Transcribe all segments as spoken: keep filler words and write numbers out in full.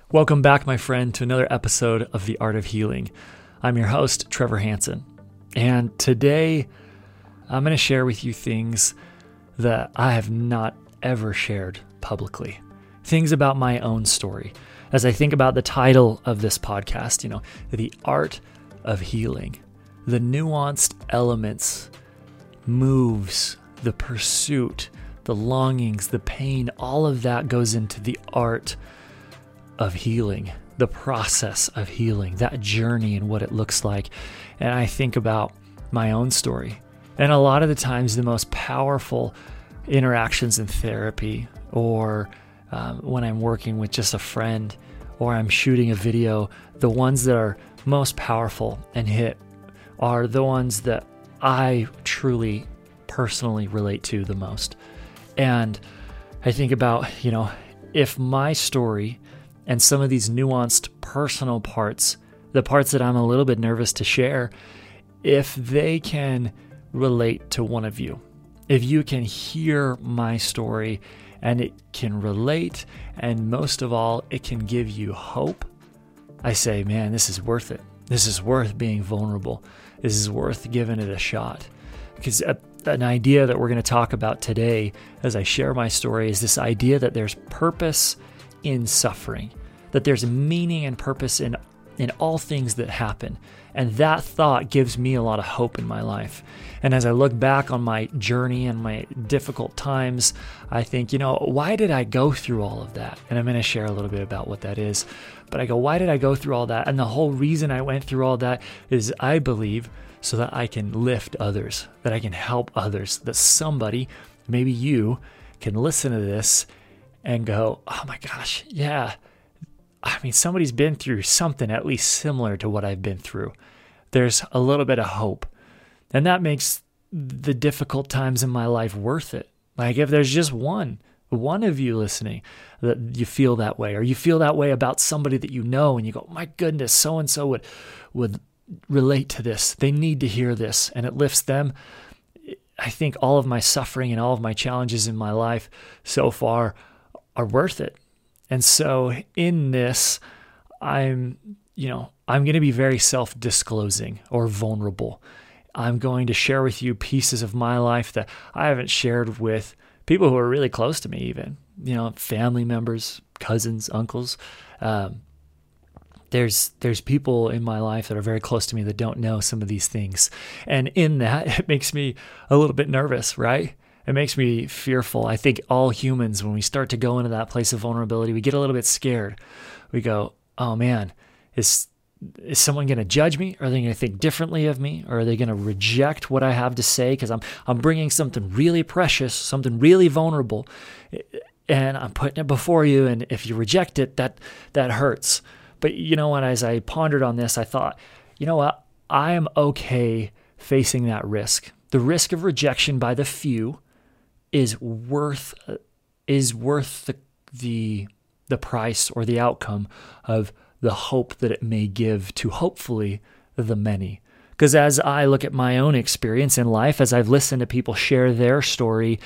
Welcome back, my friend, to another episode of The Art of Healing. I'm your host, Trevor Hansen, and today I'm going to share with you things that I have not ever shared publicly, things about my own story. As I think about the title of this podcast, you know, The Art of Healing, the nuanced elements, moves, the pursuit, the longings, the pain, all of that goes into the art of healing, the process of healing, that journey and what it looks like. And I think about my own story. And a lot of the times the most powerful interactions in therapy or um, when I'm working with just a friend or I'm shooting a video, the ones that are most powerful and hit are the ones that I truly personally relate to the most. And I think about, you know, if my story and some of these nuanced personal parts, the parts that I'm a little bit nervous to share, if they can relate to one of you, if you can hear my story and it can relate, and most of all, it can give you hope, I say, man, this is worth it. This is worth being vulnerable. This is worth giving it a shot. Because a, an idea that we're going to talk about today as I share my story is this idea that there's purpose in suffering, that there's meaning and purpose in in all things that happen. And that thought gives me a lot of hope in my life. And as I look back on my journey and my difficult times, I think, you know, why did I go through all of that? And I'm going to share a little bit about what that is. But I go, why did I go through all that? And the whole reason I went through all that is, I believe, so that I can lift others, that I can help others, that somebody, maybe you, can listen to this and go, oh my gosh, yeah, I mean, somebody's been through something at least similar to what I've been through. There's a little bit of hope. And that makes the difficult times in my life worth it. Like if there's just one, one of you listening that you feel that way, or you feel that way about somebody that you know and you go, my goodness, so-and-so would, would relate to this. They need to hear this, and it lifts them. I think all of my suffering and all of my challenges in my life so far are worth it. And so in this, I'm, you know, I'm going to be very self-disclosing or vulnerable. I'm going to share with you pieces of my life that I haven't shared with people who are really close to me even, you know, family members, cousins, uncles. Um, there's, there's people in my life that are very close to me that don't know some of these things. And in that, it makes me a little bit nervous, right? It makes me fearful. I think all humans, when we start to go into that place of vulnerability, we get a little bit scared. We go, oh man, is is someone going to judge me? Are they going to think differently of me? Or are they going to reject what I have to say? Because I'm I'm bringing something really precious, something really vulnerable, and I'm putting it before you. And if you reject it, that that hurts. But you know what? As I pondered on this, I thought, you know what? I am okay facing that risk. The risk of rejection by the few is worth is worth the the the price or the outcome of the hope that it may give to hopefully the many. Because as I look at my own experience in life, as I've listened to people share their story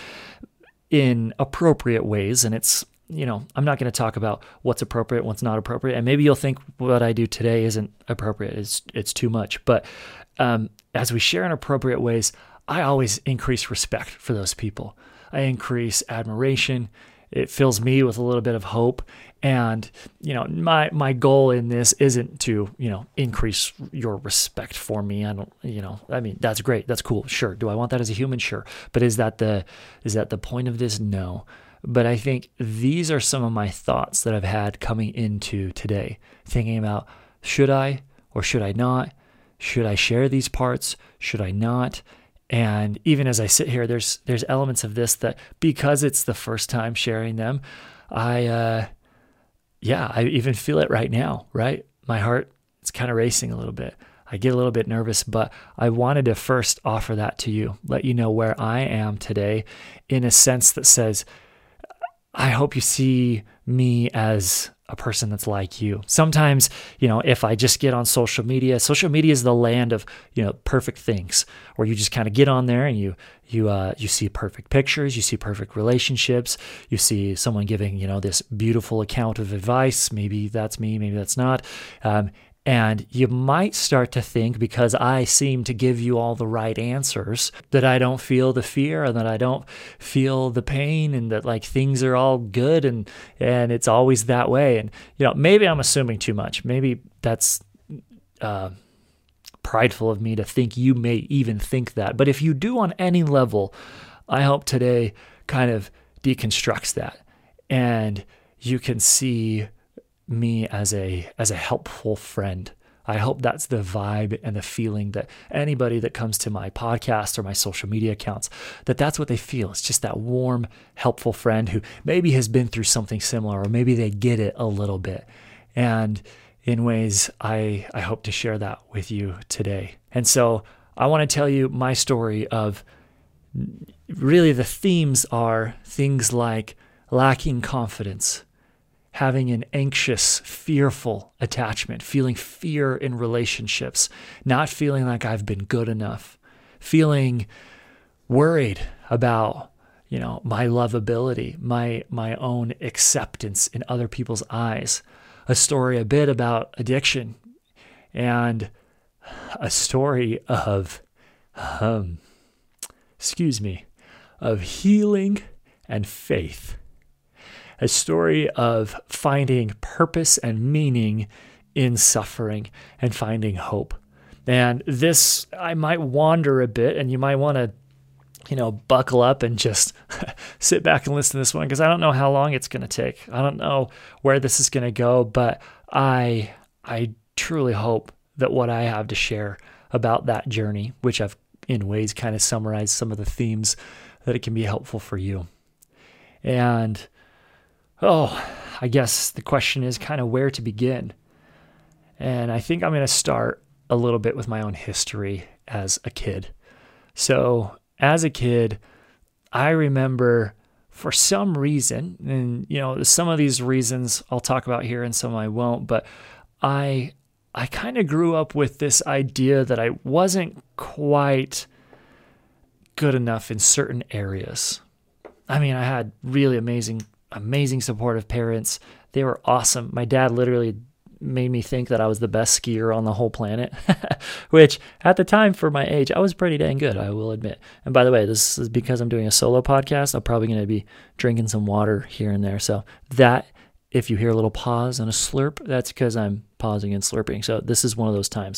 in appropriate ways, and it's, you know, I'm not going to talk about what's appropriate, what's not appropriate, and maybe you'll think what I do today isn't appropriate, it's it's too much. But um, as we share in appropriate ways, I always increase respect for those people. I increase admiration. It fills me with a little bit of hope. And, you know, my, my goal in this isn't to, you know, increase your respect for me. I don't, you know, I mean, that's great. That's cool. Sure. Do I want that as a human? Sure. But is that the, is that the point of this? No. But I think these are some of my thoughts that I've had coming into today, thinking about, should I or should I not? Should I share these parts? Should I not? And even as I sit here, there's there's elements of this that, because it's the first time sharing them, I, uh, yeah, I even feel it right now, right? My heart, it's kind of racing a little bit. I get a little bit nervous, but I wanted to first offer that to you, let you know where I am today in a sense that says, I hope you see me as a person that's like you. Sometimes, you know, if I just get on social media, social media is the land of, you know, perfect things, where you just kind of get on there and you, you, uh, you see perfect pictures, you see perfect relationships, you see someone giving, you know, this beautiful account of advice. Maybe that's me, maybe that's not. Um, And you might start to think, because I seem to give you all the right answers, that I don't feel the fear and that I don't feel the pain, and that like things are all good and and it's always that way. And, you know, maybe I'm assuming too much. Maybe that's uh, prideful of me to think you may even think that. But if you do on any level, I hope today kind of deconstructs that, and you can see me as a as a helpful friend. I hope that's the vibe and the feeling that anybody that comes to my podcast or my social media accounts, that that's what they feel. It's just that warm, helpful friend who maybe has been through something similar, or maybe they get it a little bit. And in ways, I, I hope to share that with you today. And so I want to tell you my story of, really the themes are things like lacking confidence, having an anxious, fearful attachment, feeling fear in relationships, not feeling like I've been good enough, feeling worried about, you know, my lovability, my my own acceptance in other people's eyes. A story a bit about addiction, and a story of, um, excuse me, of healing and faith. A story of finding purpose and meaning in suffering and finding hope. And this, I might wander a bit, and you might want to, you know, buckle up and just sit back and listen to this one, because I don't know how long it's going to take. I don't know where this is going to go, but I, I truly hope that what I have to share about that journey, which I've in ways kind of summarized some of the themes, that it can be helpful for you. And Oh, I guess the question is kind of where to begin. And I think I'm going to start a little bit with my own history as a kid. So as a kid, I remember for some reason, and you know, some of these reasons I'll talk about here and some I won't, but I I kind of grew up with this idea that I wasn't quite good enough in certain areas. I mean, I had really amazing amazing supportive parents. They were awesome. My dad literally made me think that I was the best skier on the whole planet, which at the time for my age, I was pretty dang good, I will admit. And by the way, this is because I'm doing a solo podcast. I'm probably going to be drinking some water here and there. So that, if you hear a little pause and a slurp, that's because I'm pausing and slurping. So this is one of those times.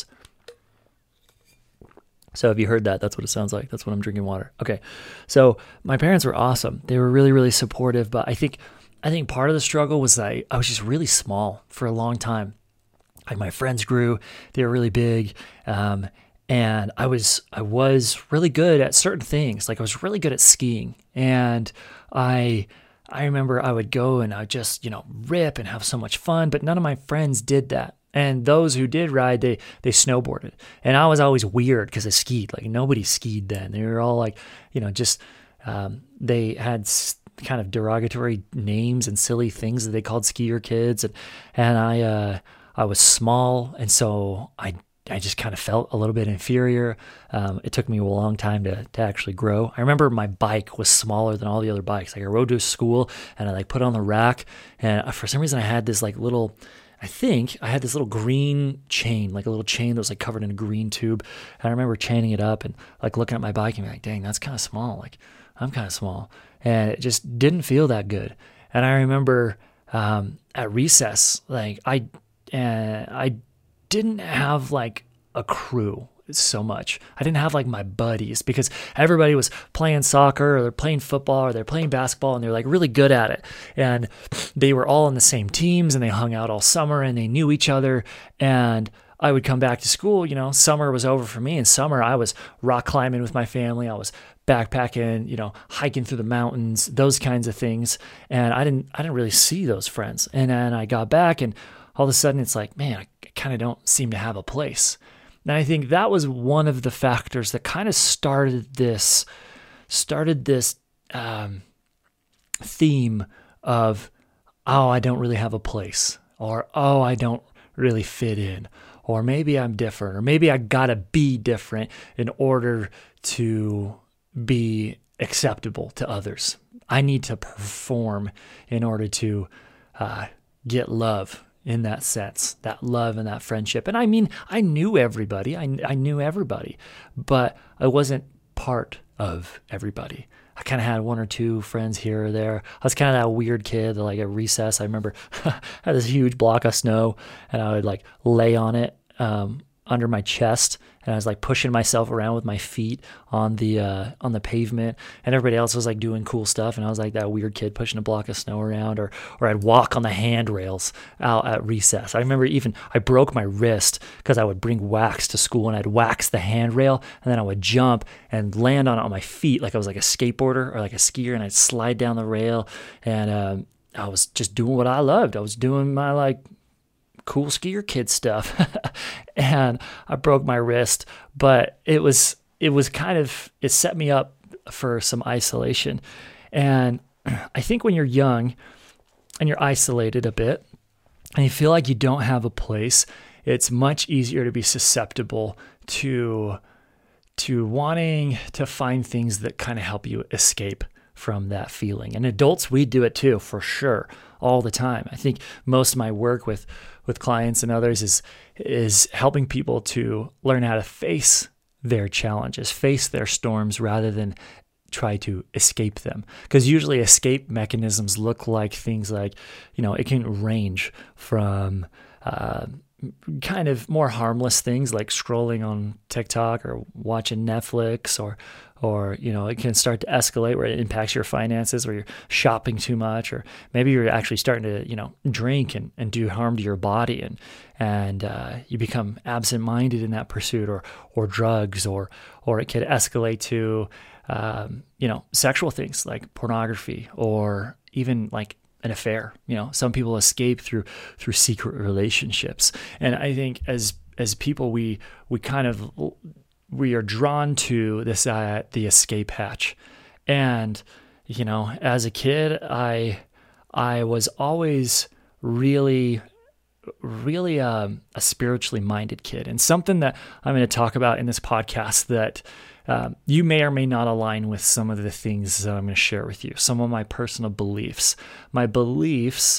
So if you heard that, that's what it sounds like. That's when I'm drinking water. Okay. So my parents were awesome. They were really, really supportive. But I think I think part of the struggle was that I, I was just really small for a long time. Like my friends grew. They were really big. Um, and I was I was really good at certain things. Like I was really good at skiing. And I I remember I would go and I would just, you know, rip and have so much fun. But none of my friends did that. And those who did ride, they they snowboarded. And I was always weird because I skied. Like nobody skied then. They were all like, you know, just, um, they had s- kind of derogatory names and silly things that they called skier kids. And, and I uh, I was small. And so I I just kind of felt a little bit inferior. Um, it took me a long time to to actually grow. I remember my bike was smaller than all the other bikes. Like I rode to school and I like put it on the rack. And for some reason I had this like little... I think I had this little green chain, like a little chain that was like covered in a green tube. And I remember chaining it up and like looking at my bike and being like, dang, that's kind of small. Like I'm kind of small. And it just didn't feel that good. And I remember um, at recess, like I, uh, I didn't have like a crew so much. I didn't have like my buddies because everybody was playing soccer or they're playing football or they're playing basketball and they're like really good at it. And they were all in the same teams and they hung out all summer and they knew each other. And I would come back to school, you know, summer was over for me. In summer, I was rock climbing with my family. I was backpacking, you know, hiking through the mountains, those kinds of things. And I didn't, I didn't really see those friends. And then I got back and all of a sudden it's like, man, I kind of don't seem to have a place. And I think that was one of the factors that kind of started this, started this um, theme of oh, I don't really have a place, or, oh, I don't really fit in, or maybe I'm different, or maybe I gotta be different in order to be acceptable to others. I need to perform in order to uh, get love in that sense, that love and that friendship. And I mean, I knew everybody, I, I knew everybody, but I wasn't part of everybody. I kind of had one or two friends here or there. I was kind of that weird kid, like at recess. I remember I had this huge block of snow, and I would like lay on it um, under my chest, and I was like pushing myself around with my feet on the uh, on the pavement, and everybody else was like doing cool stuff, and I was like that weird kid pushing a block of snow around, or or I'd walk on the handrails out at recess. I remember even I broke my wrist because I would bring wax to school, and I'd wax the handrail, and then I would jump and land on it on my feet like I was like a skateboarder or like a skier, and I'd slide down the rail, and um, I was just doing what I loved. I was doing my like cool skier kid stuff. And I broke my wrist, but it was, it was kind of, it set me up for some isolation. And I think when you're young and you're isolated a bit and you feel like you don't have a place, it's much easier to be susceptible to, to wanting to find things that kind of help you escape from that feeling. And adults, we do it too, for sure, all the time. I think most of my work with with clients and others is is helping people to learn how to face their challenges, face their storms, rather than try to escape them. Because usually escape mechanisms look like things like, you know, it can range from uh, kind of more harmless things like scrolling on TikTok or watching Netflix, or or, you know, it can start to escalate where it impacts your finances, where you're shopping too much, or maybe you're actually starting to, you know, drink and, and do harm to your body, and and uh, you become absent-minded in that pursuit, or or drugs, or or it could escalate to, um, you know, sexual things like pornography, or even like an affair. You know, some people escape through through secret relationships, and I think as as people, we we kind of we are drawn to this uh, the escape hatch. And you know, as a kid, I I was always really really um, a spiritually minded kid, and something that I'm going to talk about in this podcast that um, you may or may not align with some of the things that I'm going to share with you, some of my personal beliefs. My beliefs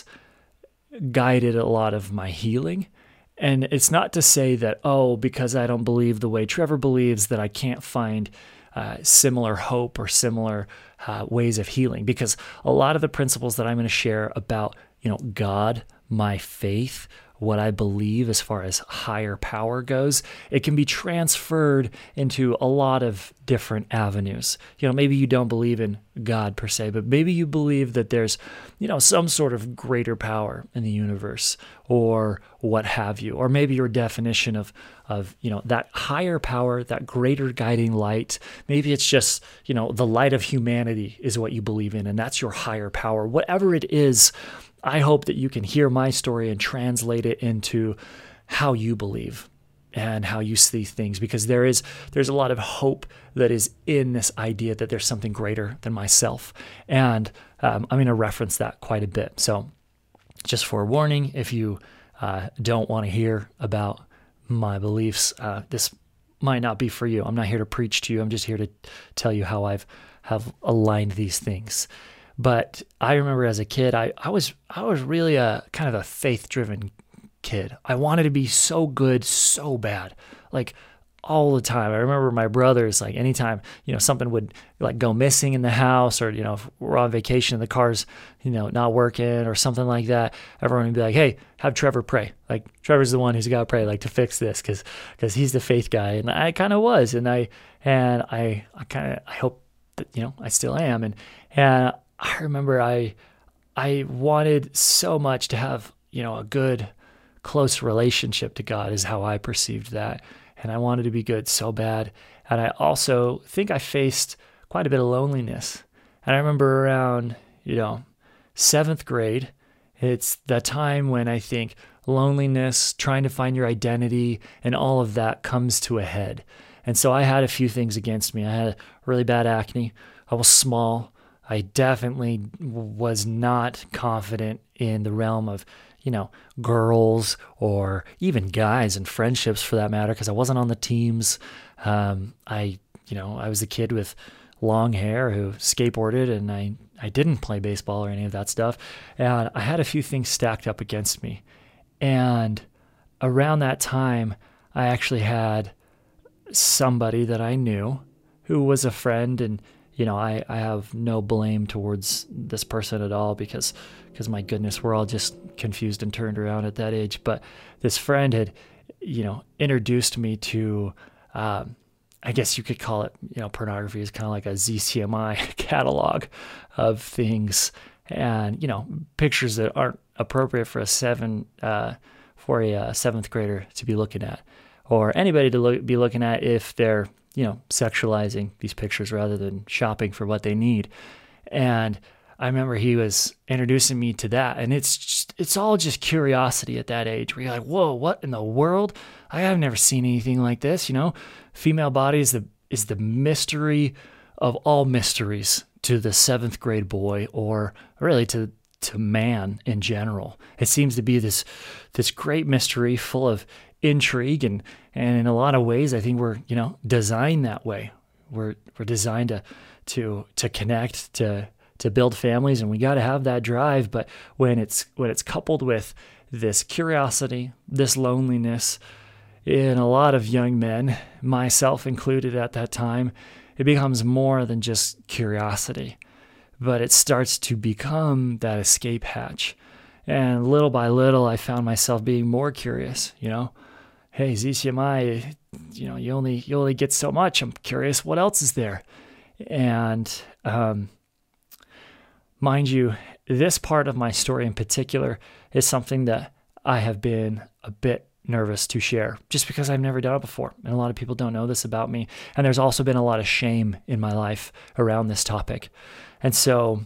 guided a lot of my healing. And it's not to say that, oh, because I don't believe the way Trevor believes, that I can't find uh, similar hope or similar uh, ways of healing. Because a lot of the principles that I'm going to share about, you know, God, my faith, what I believe as far as higher power goes, it can be transferred into a lot of different avenues. You know, maybe you don't believe in God per se, but maybe you believe that there's, you know, some sort of greater power in the universe, or what have you. Or maybe your definition of, of, you know, that higher power, that greater guiding light, maybe it's just, you know, the light of humanity is what you believe in, and that's your higher power. Whatever it is, I hope that you can hear my story and translate it into how you believe and how you see things, because there is there's a lot of hope that is in this idea that there's something greater than myself. And um, I'm going to reference that quite a bit. So just forewarning, if you uh, don't want to hear about my beliefs, uh, this might not be for you. I'm not here to preach to you. I'm just here to tell you how I've have aligned these things. But I remember as a kid, I, I was I was really a kind of a faith-driven kid. I wanted to be so good, so bad, like all the time. I remember my brothers, like anytime, you know, something would like go missing in the house, or, you know, if we're on vacation and the car's, you know, not working or something like that, everyone would be like, hey, have Trevor pray. Like, Trevor's the one who's got to pray, like, to fix this, because because he's the faith guy. And I kind of was, and I and I I kind of I hope that, you know, I still am. And and I remember I I wanted so much to have, you know, a good, close relationship to God, is how I perceived that. And I wanted to be good so bad. And I also think I faced quite a bit of loneliness. And I remember around, you know, seventh grade, it's the time when I think loneliness, trying to find your identity, and all of that comes to a head. And so I had a few things against me. I had really bad acne. I was small. I definitely was not confident in the realm of, you know, girls or even guys and friendships for that matter, because I wasn't on the teams. Um, I, you know, I was a kid with long hair who skateboarded, and I, I didn't play baseball or any of that stuff. And I had a few things stacked up against me. And around that time, I actually had somebody that I knew who was a friend, and you know, I, I have no blame towards this person at all because, because my goodness, we're all just confused and turned around at that age. But this friend had, you know, introduced me to, um, I guess you could call it, you know, pornography is kind of like a Z C M I catalog of things, and you know, pictures that aren't appropriate for a seven, uh, for a uh, seventh grader to be looking at, or anybody to look, be looking at if they're, you know, sexualizing these pictures rather than shopping for what they need. And I remember he was introducing me to that, and it's just, it's all just curiosity at that age where you're like, whoa, what in the world? I have never seen anything like this. You know, female body is the, is the mystery of all mysteries to the seventh grade boy, or really to, to man in general. It seems to be this, this great mystery full of intrigue, and, and in a lot of ways, I think we're, you know, designed that way. We're, we're designed to, to, to connect, to, to build families, and we got to have that drive. But when it's, when it's coupled with this curiosity, this loneliness in a lot of young men, myself included at that time, it becomes more than just curiosity, but it starts to become that escape hatch. And little by little, I found myself being more curious, you know, hey, Z C M I, you know, you only, you only get so much. I'm curious what else is there. And, um, mind you, this part of my story in particular is something that I have been a bit nervous to share just because I've never done it before. And a lot of people don't know this about me. And there's also been a lot of shame in my life around this topic. And so,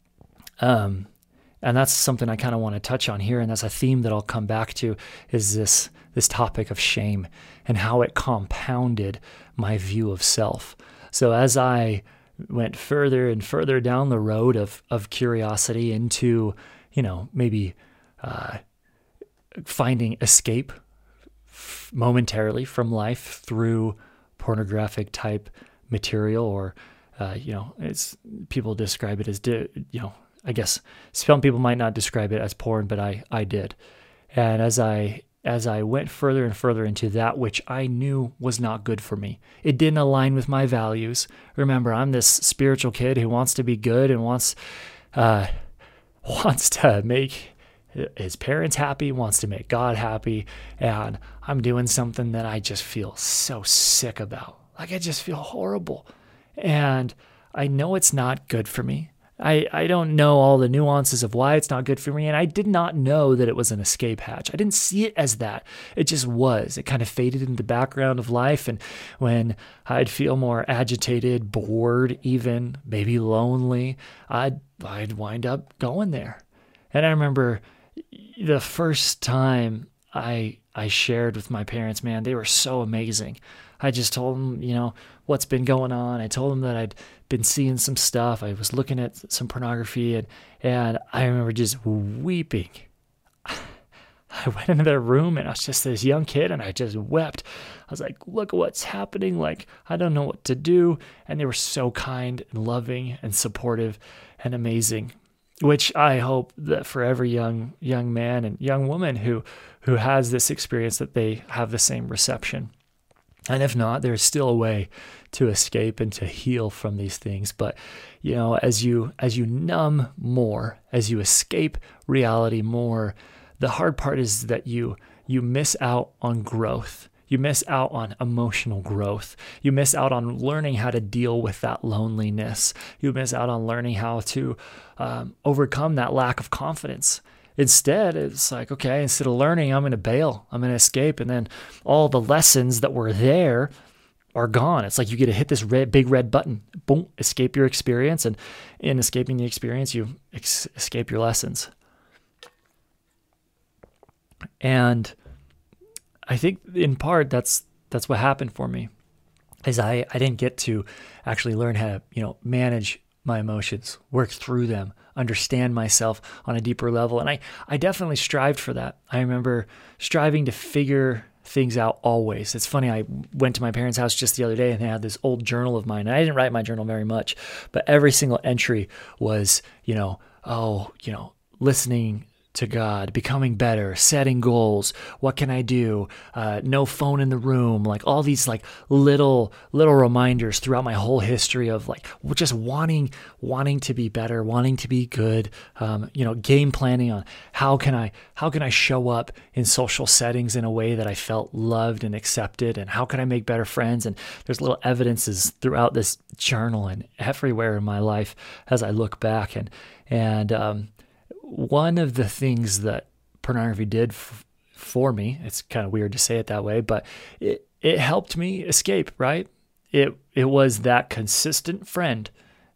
um, and that's something I kind of want to touch on here. And that's a theme that I'll come back to, is this, this topic of shame and how it compounded my view of self. So as I went further and further down the road of, of curiosity into, you know, maybe, uh, finding escape f- momentarily from life through pornographic type material, or, uh, you know, it's, people describe it as, di- you know, I guess some people might not describe it as porn, but I, I did. And as I, as I went further and further into that, which I knew was not good for me, it didn't align with my values. Remember, I'm this spiritual kid who wants to be good and wants, uh, wants to make his parents happy, wants to make God happy. And I'm doing something that I just feel so sick about. Like, I just feel horrible. And I know it's not good for me. I, I don't know all the nuances of why it's not good for me. And I did not know that it was an escape hatch. I didn't see it as that. It just was. It kind of faded into the background of life. And when I'd feel more agitated, bored, even maybe lonely, I'd, I'd wind up going there. And I remember the first time I, I shared with my parents, man, they were so amazing. I just told them, you know, what's been going on. I told them that I'd been seeing some stuff. I was looking at some pornography, and, and I remember just weeping. I went into their room, and I was just this young kid, and I just wept. I was like, look at what's happening. Like, I don't know what to do. And they were so kind and loving and supportive and amazing, which I hope that for every young, young man and young woman who, who has this experience, that they have the same reception. And if not, there's still a way to escape and to heal from these things. But, you know, as you as you numb more, as you escape reality more, the hard part is that you you miss out on growth. You miss out on emotional growth. You miss out on learning how to deal with that loneliness. You miss out on learning how to um, overcome that lack of confidence. Instead, it's like, okay, instead of learning, I'm going to bail. I'm going to escape. And then all the lessons that were there are gone. It's like you get to hit this red, big red button. Boom, escape your experience. And in escaping the experience, you ex- escape your lessons. And I think in part that's that's what happened for me, is I, I didn't get to actually learn how to, you know, manage my emotions, work through them, understand myself on a deeper level. And I, I definitely strived for that. I remember striving to figure things out always. It's funny, I went to my parents' house just the other day and they had this old journal of mine. And I didn't write my journal very much, but every single entry was, you know, oh, you know, listening to God, becoming better, setting goals. What can I do? Uh, no phone in the room. Like all these like little, little reminders throughout my whole history of like just wanting, wanting to be better, wanting to be good. Um, you know, game planning on how can I, how can I show up in social settings in a way that I felt loved and accepted, and how can I make better friends? And there's little evidences throughout this journal and everywhere in my life as I look back. And and um, one of the things that pornography did f- for me, it's kind of weird to say it that way, but it, it helped me escape, right? It it was that consistent friend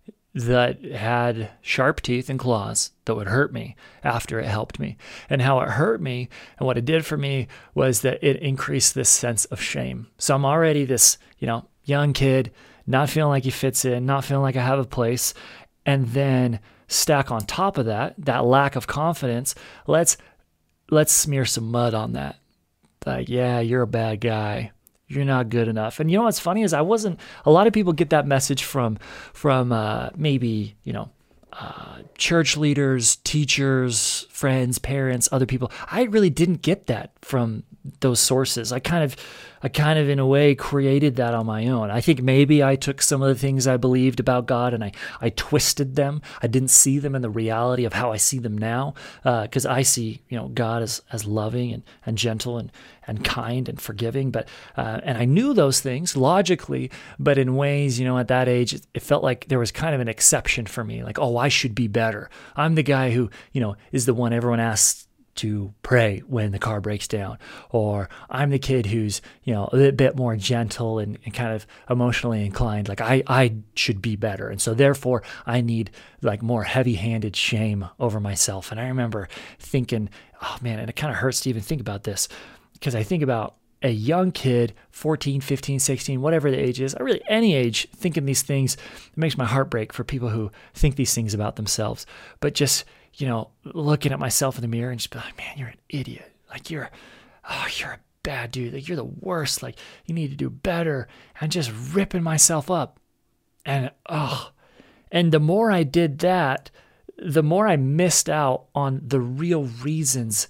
that had sharp teeth and claws that would hurt me after it helped me. And how it hurt me and what it did for me was that it increased this sense of shame. So I'm already this, you know, young kid, not feeling like he fits in, not feeling like I have a place. And then stack on top of that, that lack of confidence, let's let's smear some mud on that. Like, yeah, you're a bad guy. You're not good enough. And you know what's funny is I wasn't, a lot of people get that message from, from uh, maybe, you know, uh, church leaders, teachers, friends, parents, other people. I really didn't get that from those sources. I kind of, I kind of in a way created that on my own. I think maybe I took some of the things I believed about God and I, I twisted them. I didn't see them in the reality of how I see them now. Uh, cause I see, you know, God as, as loving and, and gentle and, and kind and forgiving. But, uh, and I knew those things logically, but in ways, you know, at that age, it, it felt like there was kind of an exception for me. Like, oh, I should be better. I'm the guy who, you know, is the one everyone asks to pray when the car breaks down, or I'm the kid who's, you know, a bit more gentle and, and kind of emotionally inclined. Like I, I should be better. And so therefore I need like more heavy-handed shame over myself. And I remember thinking, oh man, and it kind of hurts to even think about this because I think about a young kid, fourteen, fifteen, sixteen, whatever the age is, or really any age, thinking these things. It makes my heart break for people who think these things about themselves. But just, you know, looking at myself in the mirror and just be like, man, you're an idiot. Like you're, oh, you're a bad dude. Like you're the worst. Like you need to do better. And just ripping myself up. And, oh, and the more I did that, the more I missed out on the real reasons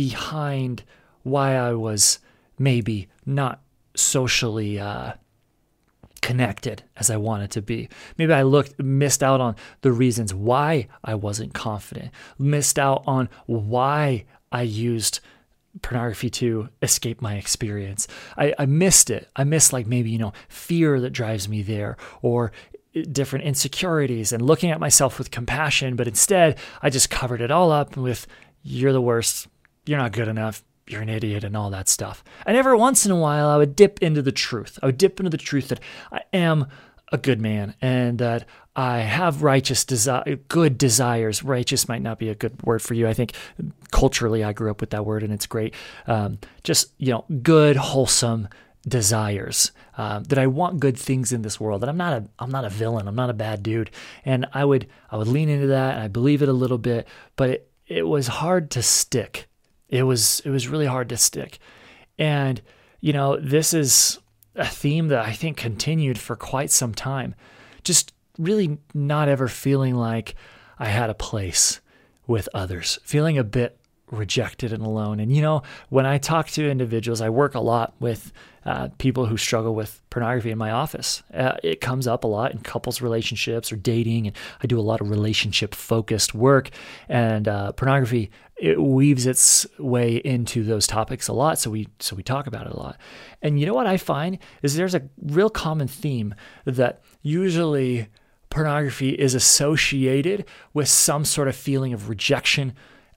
behind why I was maybe not socially uh, connected as I wanted to be. Maybe I looked, missed out on the reasons why I wasn't confident, missed out on why I used pornography to escape my experience. I, I missed it. I missed like maybe, you know, fear that drives me there, or different insecurities and looking at myself with compassion. But instead, I just covered it all up with, you're the worst, you're not good enough, you're an idiot, and all that stuff. And every once in a while, I would dip into the truth. I would dip into the truth that I am a good man and that I have righteous desire, good desires. Righteous might not be a good word for you. I think culturally, I grew up with that word, and it's great. Um, just, you know, good, wholesome desires. Um, that I want good things in this world. That I'm not a, I'm not a villain. I'm not a bad dude. And I would, I would lean into that, and I believe it a little bit. But it, it was hard to stick. It was it was really hard to stick. And, you know, this is a theme that I think continued for quite some time. Just really not ever feeling like I had a place with others, feeling a bit rejected and alone. And, you know, when I talk to individuals, I work a lot with uh, people who struggle with pornography in my office. Uh, it comes up a lot in couples relationships or dating, and I do a lot of relationship-focused work. And uh, pornography, it weaves its way into those topics a lot, so we so we talk about it a lot. And you know what I find is there's a real common theme that usually pornography is associated with some sort of feeling of rejection,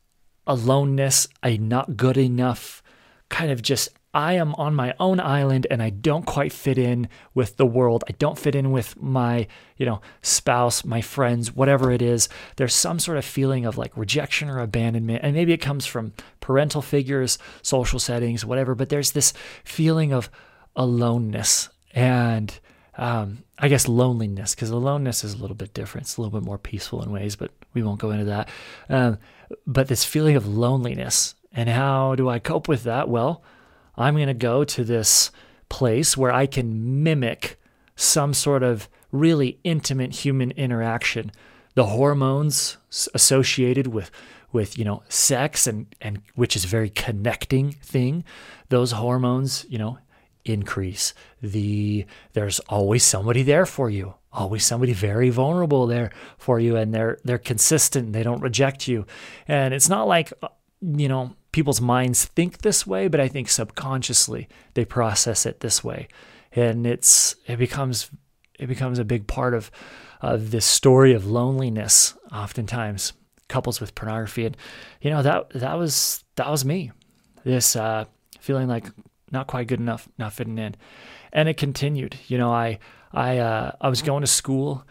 aloneness, a not good enough, kind of just, I am on my own island and I don't quite fit in with the world. I don't fit in with my, you know, spouse, my friends, whatever it is. There's some sort of feeling of like rejection or abandonment. And maybe it comes from parental figures, social settings, whatever, but there's this feeling of aloneness. And um, I guess loneliness, because aloneness is a little bit different. It's a little bit more peaceful in ways, but we won't go into that. Um, but this feeling of loneliness, and how do I cope with that? Well, I'm going to go to this place where I can mimic some sort of really intimate human interaction. The hormones associated with, with you know, sex, and, and which is a very connecting thing, those hormones, you know, increase. The there's always somebody there for you, always somebody very vulnerable there for you, and they're they're consistent. They don't reject you, and it's not like, you know, people's minds think this way, but I think subconsciously they process it this way, and it's it becomes it becomes a big part of of this story of loneliness. Oftentimes, couples with pornography, and you know that that was that was me. This uh, feeling like not quite good enough, not fitting in. And it continued. You know, I I uh, I was going to school.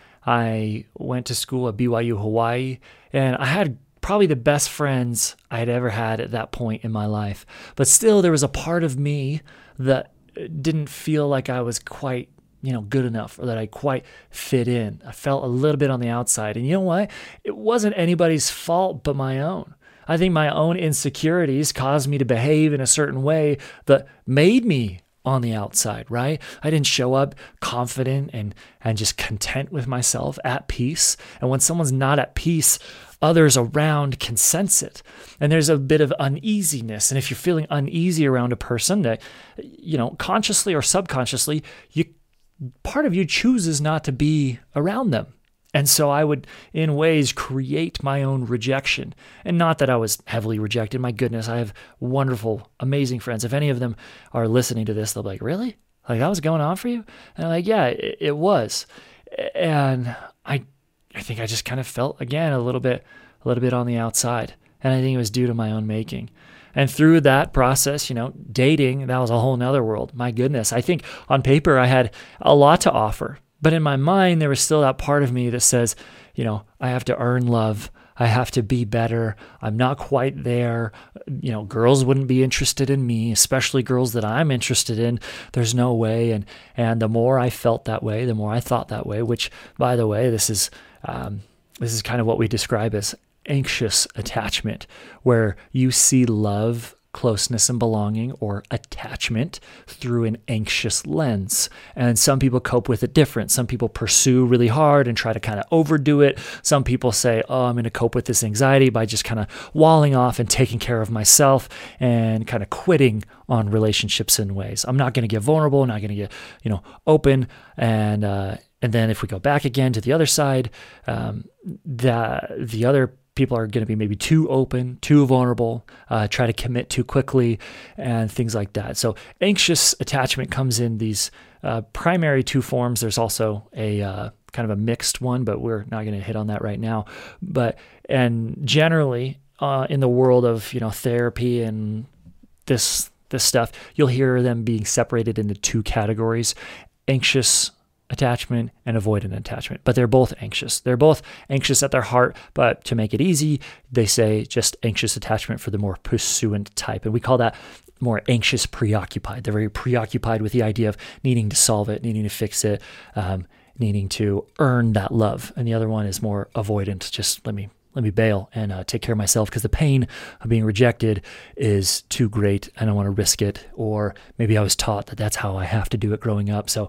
I went to school at B Y U Hawaii, and I had probably the best friends I had ever had at that point in my life. But still, there was a part of me that didn't feel like I was quite, you know, good enough, or that I quite fit in. I felt a little bit on the outside. And you know what? It wasn't anybody's fault but my own. I think my own insecurities caused me to behave in a certain way that made me on the outside, right? I didn't show up confident and, and just content with myself, at peace. And when someone's not at peace, others around can sense it. And there's a bit of uneasiness. And if you're feeling uneasy around a person that, you know, consciously or subconsciously, you part of you chooses not to be around them. And so I would, in ways, create my own rejection. And not that I was heavily rejected. My goodness, I have wonderful, amazing friends. If any of them are listening to this, they'll be like, really? Like, that was going on for you? And I'm like, yeah, it, it was. And I I think I just kind of felt, again, a little bit, a little bit on the outside. And I think it was due to my own making. And through that process, you know, dating, that was a whole nother world. My goodness. I think on paper I had a lot to offer. But in my mind, there was still that part of me that says, you know, I have to earn love. I have to be better. I'm not quite there. You know, girls wouldn't be interested in me, especially girls that I'm interested in. There's no way. And and the more I felt that way, the more I thought that way, which, by the way, this is um, this is kind of what we describe as anxious attachment, where you see love, closeness, and belonging, or attachment, through an anxious lens. And some people cope with it different. Some people pursue really hard and try to kind of overdo it. Some people say, oh, I'm going to cope with this anxiety by just kind of walling off and taking care of myself and kind of quitting on relationships in ways. I'm not going to get vulnerable, not going to get, you know, open. And, uh, and then if we go back again to the other side, um, the, the other people are going to be maybe too open, too vulnerable, uh, try to commit too quickly, and things like that. So anxious attachment comes in these uh, primary two forms. There's also a uh, kind of a mixed one, but we're not going to hit on that right now. But and generally uh, in the world of, you know, therapy and this this stuff, you'll hear them being separated into two categories: anxious attachment and avoidant attachment. But they're both anxious. They're both anxious at their heart, but to make it easy, they say just anxious attachment for the more pursuant type. And we call that more anxious preoccupied. They're very preoccupied with the idea of needing to solve it, needing to fix it, um, needing to earn that love. And the other one is more avoidant. Just let me let me bail and uh, take care of myself, because the pain of being rejected is too great. I don't want to risk it. Or maybe I was taught that that's how I have to do it growing up. So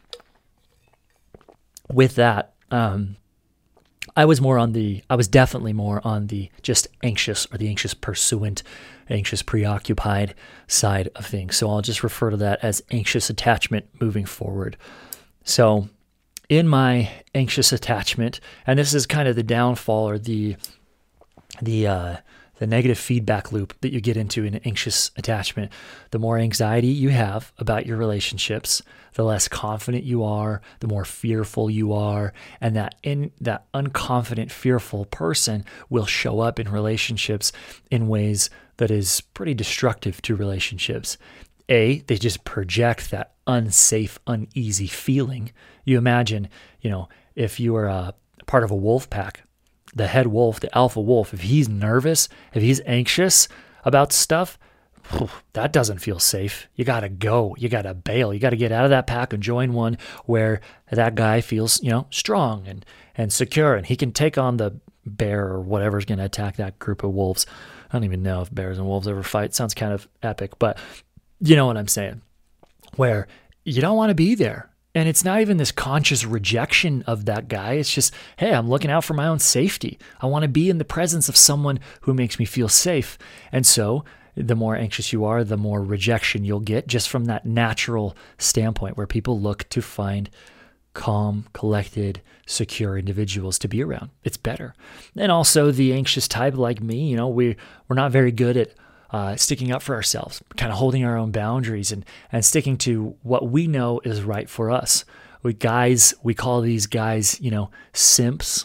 with that, um, I was more on the, I was definitely more on the just anxious, or the anxious pursuant, anxious preoccupied side of things. So I'll just refer to that as anxious attachment moving forward. So in my anxious attachment, and this is kind of the downfall, or the, the, uh, the negative feedback loop that you get into in anxious attachment. The more anxiety you have about your relationships, the less confident you are, the more fearful you are, and that in that unconfident, fearful person will show up in relationships in ways that is pretty destructive to relationships. A, they just project that unsafe, uneasy feeling. You imagine, you know, if you are a part of a wolf pack, the head wolf, the alpha wolf, if he's nervous, if he's anxious about stuff, that doesn't feel safe. You got to go. You got to bail. You got to get out of that pack and join one where that guy feels, you know, strong and, and secure, and he can take on the bear or whatever's going to attack that group of wolves. I don't even know if bears and wolves ever fight. Sounds kind of epic, but you know what I'm saying, where you don't want to be there. And it's not even this conscious rejection of that guy. It's just, hey, I'm looking out for my own safety. I want to be in the presence of someone who makes me feel safe. And so the more anxious you are, the more rejection you'll get just from that natural standpoint where people look to find calm, collected, secure individuals to be around. It's better. And also the anxious type like me, you know, we, we're not very good at Uh, sticking up for ourselves, kind of holding our own boundaries and, and sticking to what we know is right for us. We guys, we call these guys, you know, simps.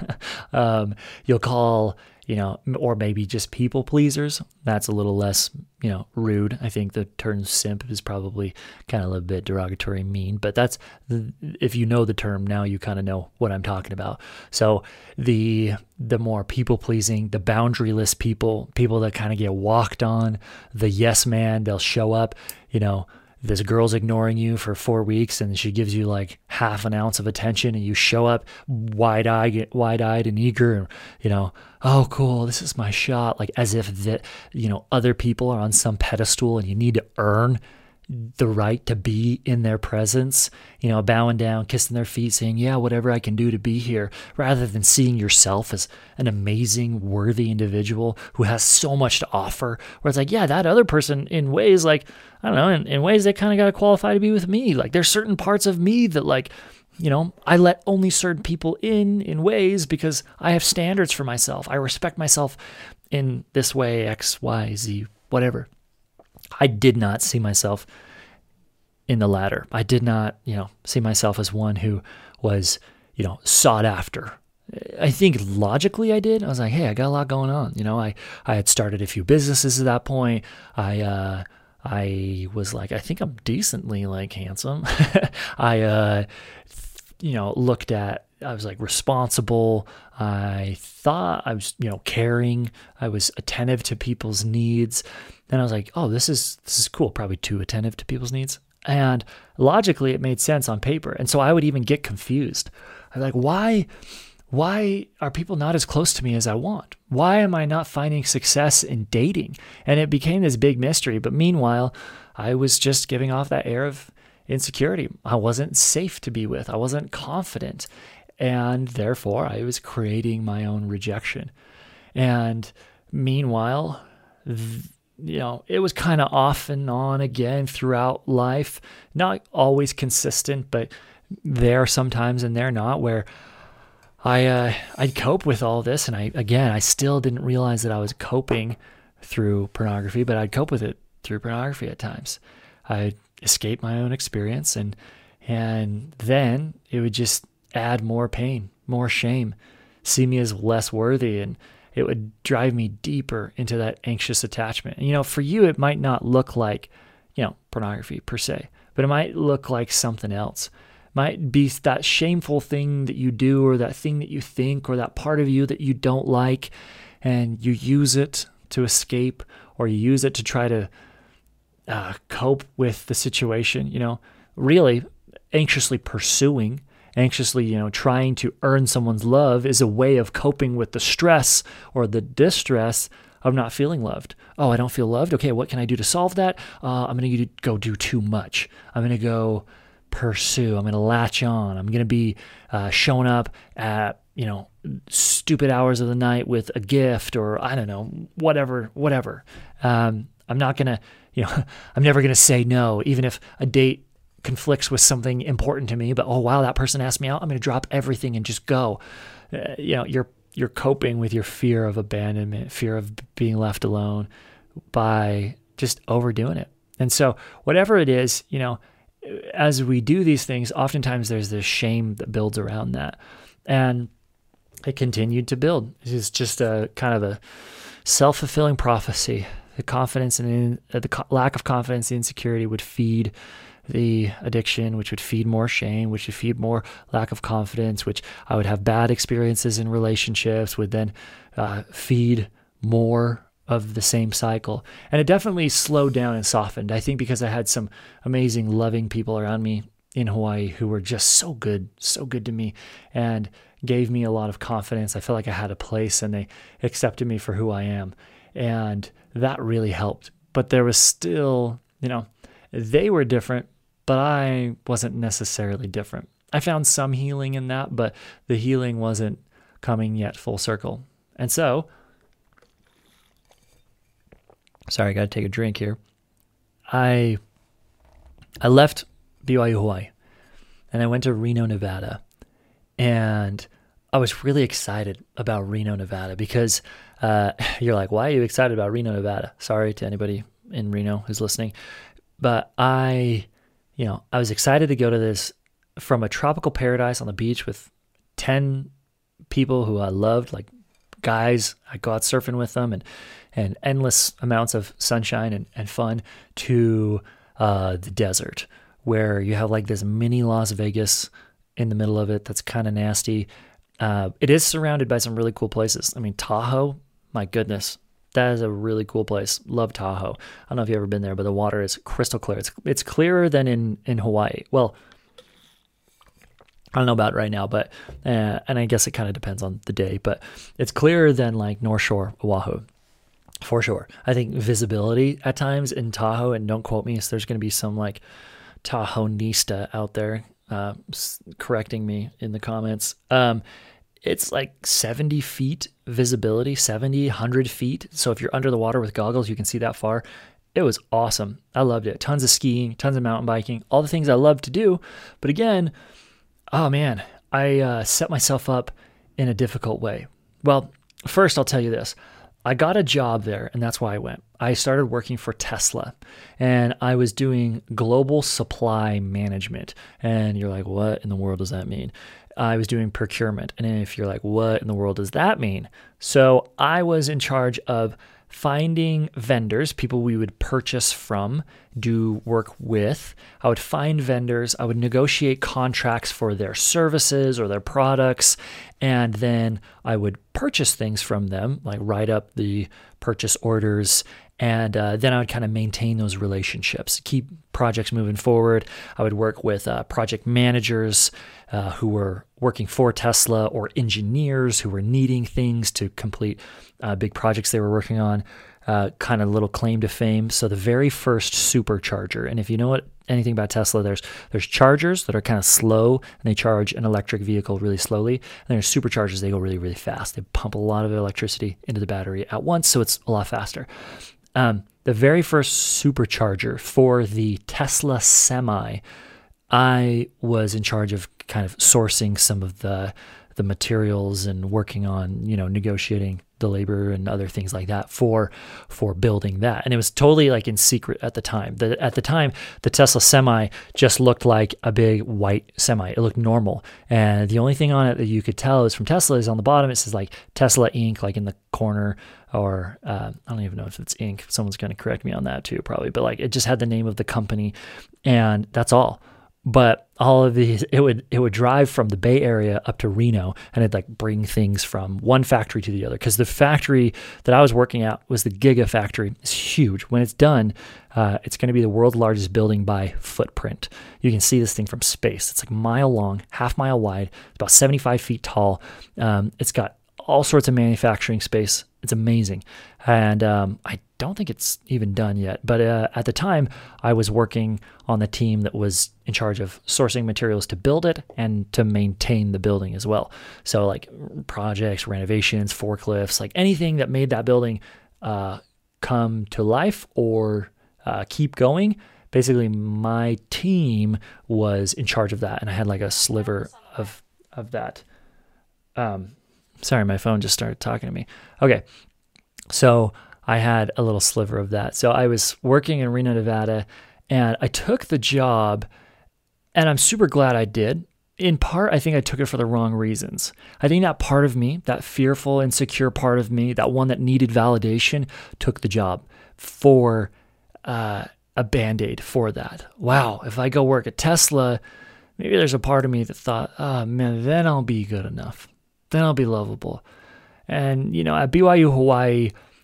um, you'll call, you know, or maybe just people pleasers. That's a little less, you know, rude. I think the term simp is probably kind of a little bit derogatory and mean, but that's, the, if you know the term now, you kind of know what I'm talking about. So the, the more people pleasing, the boundaryless people, people that kind of get walked on, the yes man, they'll show up, you know, this girl's ignoring you for four weeks and she gives you like half an ounce of attention and you show up wide-eyed, wide-eyed and eager and, you know, oh, cool, this is my shot. Like as if that, you know, other people are on some pedestal and you need to earn the right to be in their presence, you know, bowing down, kissing their feet, saying, yeah, whatever I can do to be here, rather than seeing yourself as an amazing, worthy individual who has so much to offer, where it's like, yeah, that other person in ways like, I don't know, in, in ways they kind of got to qualify to be with me. Like there's certain parts of me that like, you know, I let only certain people in in ways because I have standards for myself. I respect myself in this way, X, Y, Z, whatever. I did not see myself in the latter. I did not, you know, see myself as one who was, you know, sought after. I think logically I did. I was like, hey, I got a lot going on. You know, I, I had started a few businesses at that point. I, uh, I was like, I think I'm decently like handsome. I, uh, you know, looked at, I was like responsible. I thought I was, you know, caring. I was attentive to people's needs. And I was like, oh, this is, this is cool. Probably too attentive to people's needs. And logically it made sense on paper. And so I would even get confused. I was like, why, why are people not as close to me as I want? Why am I not finding success in dating? And it became this big mystery. But meanwhile, I was just giving off that air of insecurity. I wasn't safe to be with. I wasn't confident. And therefore I was creating my own rejection. And meanwhile, th- you know, it was kind of off and on again throughout life, not always consistent, but there sometimes and there not, where I, uh, I'd cope with all this. And I, again, I still didn't realize that I was coping through pornography, but I'd cope with it through pornography at times. I'd escape my own experience, and, and then it would just add more pain, more shame, see me as less worthy, and it would drive me deeper into that anxious attachment. And, you know, for you, it might not look like, you know, pornography per se, but it might look like something else. It might be that shameful thing that you do, or that thing that you think, or that part of you that you don't like, and you use it to escape, or you use it to try to uh, cope with the situation, you know, really anxiously pursuing anxiously, you know, trying to earn someone's love is a way of coping with the stress or the distress of not feeling loved. Oh, I don't feel loved. Okay, what can I do to solve that? Uh, I'm going to go do too much. I'm going to go pursue. I'm going to latch on. I'm going to be uh, showing up at, you know, stupid hours of the night with a gift, or I don't know, whatever, whatever. Um, I'm not going to, you know, I'm never going to say no, even if a date conflicts with something important to me, but oh wow, that person asked me out, I'm going to drop everything and just go. Uh, you know, you're you're coping with your fear of abandonment, fear of being left alone, by just overdoing it. And so whatever it is, you know, as we do these things, oftentimes there's this shame that builds around that, and it continued to build. It's just a kind of a self-fulfilling prophecy. The confidence and uh, the co- lack of confidence, the insecurity would feed the addiction, which would feed more shame, which would feed more lack of confidence, which I would have bad experiences in relationships, would then uh, feed more of the same cycle. And it definitely slowed down and softened. I think because I had some amazing, loving people around me in Hawaii who were just so good, so good to me, and gave me a lot of confidence. I felt like I had a place, and they accepted me for who I am. And that really helped. But there was still, you know, they were different, but I wasn't necessarily different. I found some healing in that, but the healing wasn't coming yet full circle. And so, sorry, I got to take a drink here. I I left B Y U Hawaii, and I went to Reno, Nevada. And I was really excited about Reno, Nevada, because uh, you're like, why are you excited about Reno, Nevada? Sorry to anybody in Reno who's listening. But I, you know, I was excited to go to this from a tropical paradise on the beach with ten people who I loved, like guys. I go out surfing with them, and, and endless amounts of sunshine and, and fun, to uh, the desert, where you have like this mini Las Vegas in the middle of it that's kind of nasty. Uh, it is surrounded by some really cool places. I mean, Tahoe, my goodness, that is a really cool place. Love Tahoe. I don't know if you've ever been there, but the water is crystal clear. It's it's clearer than in, in Hawaii. Well, I don't know about it right now, but uh, and I guess it kind of depends on the day, but it's clearer than like North Shore, Oahu, for sure. I think visibility at times in Tahoe, and don't quote me, so there's going to be some like Tahoe-nista out there uh, correcting me in the comments. Um, it's like seventy feet visibility, seventy, one hundred feet. So if you're under the water with goggles, you can see that far. It was awesome. I loved it. Tons of skiing, tons of mountain biking, all the things I love to do. But again, oh man, I uh, set myself up in a difficult way. Well, first I'll tell you this. I got a job there, and that's why I went. I started working for Tesla, and I was doing global supply management. And you're like, what in the world does that mean? I was doing procurement. And if you're like, what in the world does that mean? So I was in charge of finding vendors, people we would purchase from, do work with. I would find vendors. I would negotiate contracts for their services or their products. And then I would purchase things from them, like write up the purchase orders. And uh, then I would kind of maintain those relationships, keep projects moving forward. I would work with uh, project managers uh, who were working for Tesla, or engineers who were needing things to complete uh, big projects they were working on. Uh, kind of little claim to fame. So the very first supercharger, and if you know what anything about Tesla, there's there's chargers that are kind of slow, and they charge an electric vehicle really slowly. And there's superchargers, they go really, really fast. They pump a lot of electricity into the battery at once, so it's a lot faster. Um, the very first supercharger for the Tesla Semi, I was in charge of kind of sourcing some of the the materials and working on, you know, negotiating the labor and other things like that for for building that. And it was totally like in secret at the time. The, at the time, the Tesla Semi just looked like a big white Semi. It looked normal. And the only thing on it that you could tell is from Tesla is on the bottom, it says like Tesla Incorporated, like in the corner, or uh, I don't even know if it's Inc. Someone's going to correct me on that too, probably. But like it just had the name of the company, and that's all. But all of these, it would it would drive from the Bay Area up to Reno, and it'd like bring things from one factory to the other. Because the factory that I was working at was the Gigafactory. It's huge. When it's done, uh, it's going to be the world's largest building by footprint. You can see this thing from space. It's like a mile long, half mile wide, about seventy-five feet tall. Um, it's got all sorts of manufacturing space. It's amazing. And um, I don't think it's even done yet. But uh, at the time, I was working on the team that was in charge of sourcing materials to build it and to maintain the building as well. So like projects, renovations, forklifts, like anything that made that building uh, come to life or uh, keep going. Basically, my team was in charge of that. And I had like a sliver of, of that. Um, sorry, my phone just started talking to me. Okay. So I had a little sliver of that. So I was working in Reno, Nevada, and I took the job, and I'm super glad I did. In part, I think I took it for the wrong reasons. I think that part of me, that fearful, insecure part of me, that one that needed validation, took the job for uh, a Band-Aid for that. Wow, if I go work at Tesla, maybe there's a part of me that thought, oh man, then I'll be good enough. Then I'll be lovable. And, you know, at B Y U Hawaii,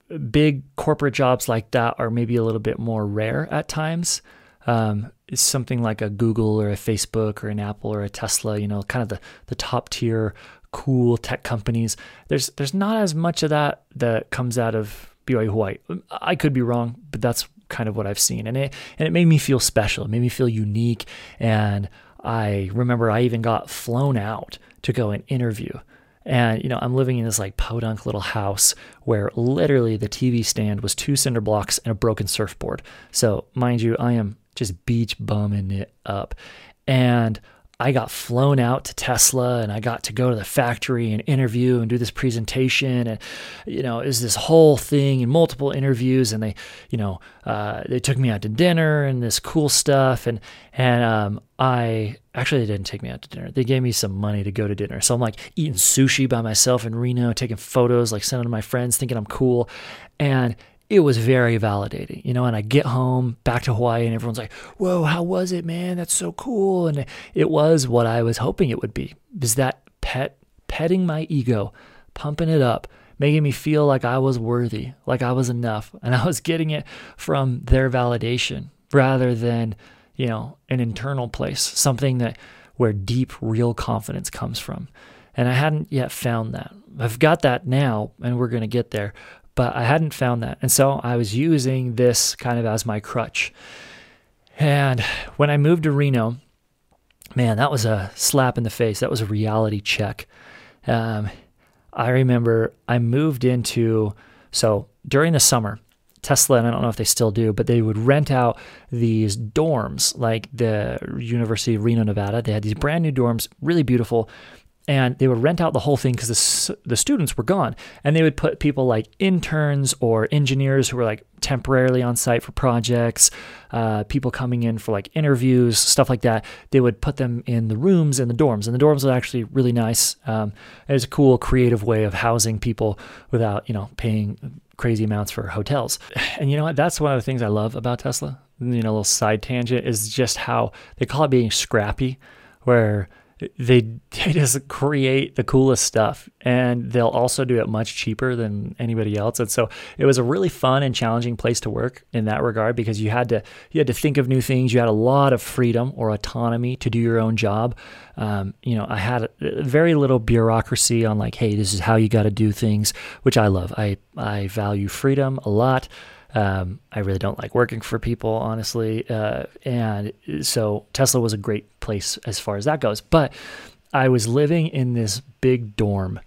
big corporate jobs like that are maybe a little bit more rare at times. Um, it's something like a Google or a Facebook or an Apple or a Tesla, you know, kind of the, the top tier cool tech companies. There's there's not as much of that that comes out of B Y U Hawaii. I could be wrong, but that's kind of what I've seen. And it and it made me feel special. It made me feel unique. And I remember I even got flown out to go and interview. And, you know, I'm living in this like podunk little house where literally the T V stand was two cinder blocks and a broken surfboard. So mind you, I am just beach bumming it up. And I got flown out to Tesla and I got to go to the factory and interview and do this presentation. And, you know, it was this whole thing and multiple interviews. And they, you know, uh, they took me out to dinner and this cool stuff. And, and, um, I actually, they didn't take me out to dinner. They gave me some money to go to dinner. So I'm like eating sushi by myself in Reno, taking photos, like sending to my friends, thinking I'm cool. And it was very validating, you know, and I get home back to Hawaii and everyone's like, whoa, how was it, man? That's so cool. And it was what I was hoping it would be. Is that pet, petting my ego, pumping it up, making me feel like I was worthy, like I was enough. And I was getting it from their validation rather than, you know, an internal place, something that where deep, real confidence comes from. And I hadn't yet found that. I've got that now and we're going to get there. But I hadn't found that. And so I was using this kind of as my crutch. And when I moved to Reno, man, that was a slap in the face. That was a reality check. Um, I remember I moved into, so during the summer, Tesla, and I don't know if they still do, but they would rent out these dorms, like the University of Reno, Nevada. They had these brand new dorms, really beautiful. And they would rent out the whole thing because the, the students were gone. And they would put people like interns or engineers who were like temporarily on site for projects, uh, people coming in for like interviews, stuff like that. They would put them in the rooms in the dorms. And the dorms were actually really nice. Um, it was a cool, creative way of housing people without, you know, paying crazy amounts for hotels. And you know what? That's one of the things I love about Tesla. You know, a little side tangent is just how they call it being scrappy, where They, they just create the coolest stuff, and they'll also do it much cheaper than anybody else. And so it was a really fun and challenging place to work in that regard, because you had to you had to think of new things. You had a lot of freedom or autonomy to do your own job. Um, you know, I had very little bureaucracy on like, hey, this is how you got to do things, which I love. I I value freedom a lot. Um, I really don't like working for people, honestly. Uh, and so Tesla was a great place as far as that goes. But I was living in this big dorm,